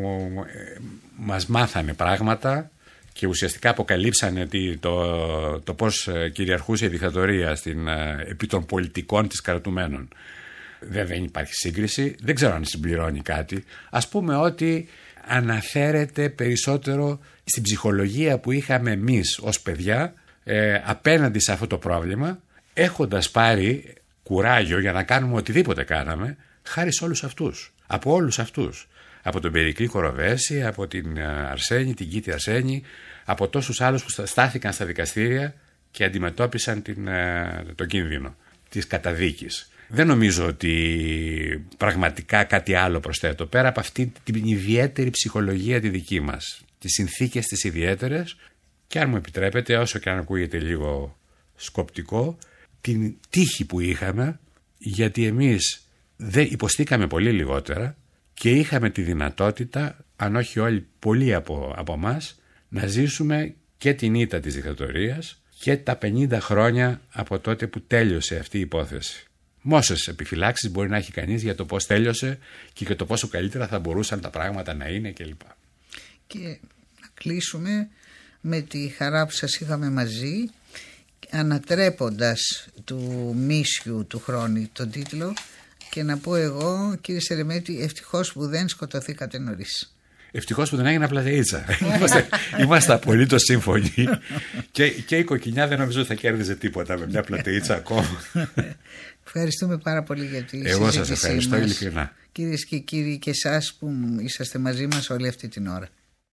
μας μάθανε πράγματα και ουσιαστικά αποκαλύψανε το πώς κυριαρχούσε η δικτατορία επί των πολιτικών της κρατουμένων. Δεν υπάρχει σύγκριση, δεν ξέρω αν συμπληρώνει κάτι. Ας πούμε ότι αναφέρεται περισσότερο στην ψυχολογία που είχαμε εμείς ως παιδιά απέναντι σε αυτό το πρόβλημα, έχοντας πάρει κουράγιο για να κάνουμε οτιδήποτε κάναμε, χάρη σε όλους αυτούς. Από όλους αυτούς. Από τον Περικλή Κοροβέση, από την Αρσένη, την Κίτη Αρσένη, από τόσους άλλους που στάθηκαν στα δικαστήρια και αντιμετώπισαν τον κίνδυνο της καταδίκης. Δεν νομίζω ότι πραγματικά κάτι άλλο προσθέτω πέρα από αυτή την ιδιαίτερη ψυχολογία τη δική μας, τις συνθήκες τις ιδιαίτερες και αν μου επιτρέπετε, όσο και αν ακούγεται λίγο σκοπτικό, την τύχη που είχαμε, γιατί εμείς δεν υποστήκαμε πολύ λιγότερα και είχαμε τη δυνατότητα, αν όχι όλοι, πολλοί από εμάς, να ζήσουμε και την ήττα της δικτατορίας και τα 50 χρόνια από τότε που τέλειωσε αυτή η υπόθεση. Μόσες επιφυλάξεις μπορεί να έχει κανείς για το πώς τέλειωσε και για το πόσο καλύτερα θα μπορούσαν τα πράγματα να είναι κλπ. Και να κλείσουμε με τη χαρά που σας είχαμε μαζί, ανατρέποντας του Μίσιου του Χρόνη τον τίτλο, και να πω εγώ, κύριε Σερεμέτη, ευτυχώς που δεν σκοτωθήκατε νωρίς. Ευτυχώς που δεν έγινα πλατεΐτσα. Είμαστε απολύτως σύμφωνοι. Και η κοκκινιά δεν νομίζω θα κέρδιζε τίποτα με μια πλατεΐτσα ακόμα. Ευχαριστούμε πάρα πολύ για τη συζήτησή μας. Εγώ σας ευχαριστώ ειλικρινά. Κυρίες και κύριοι, και εσάς που είσαστε μαζί μας όλη αυτή την ώρα.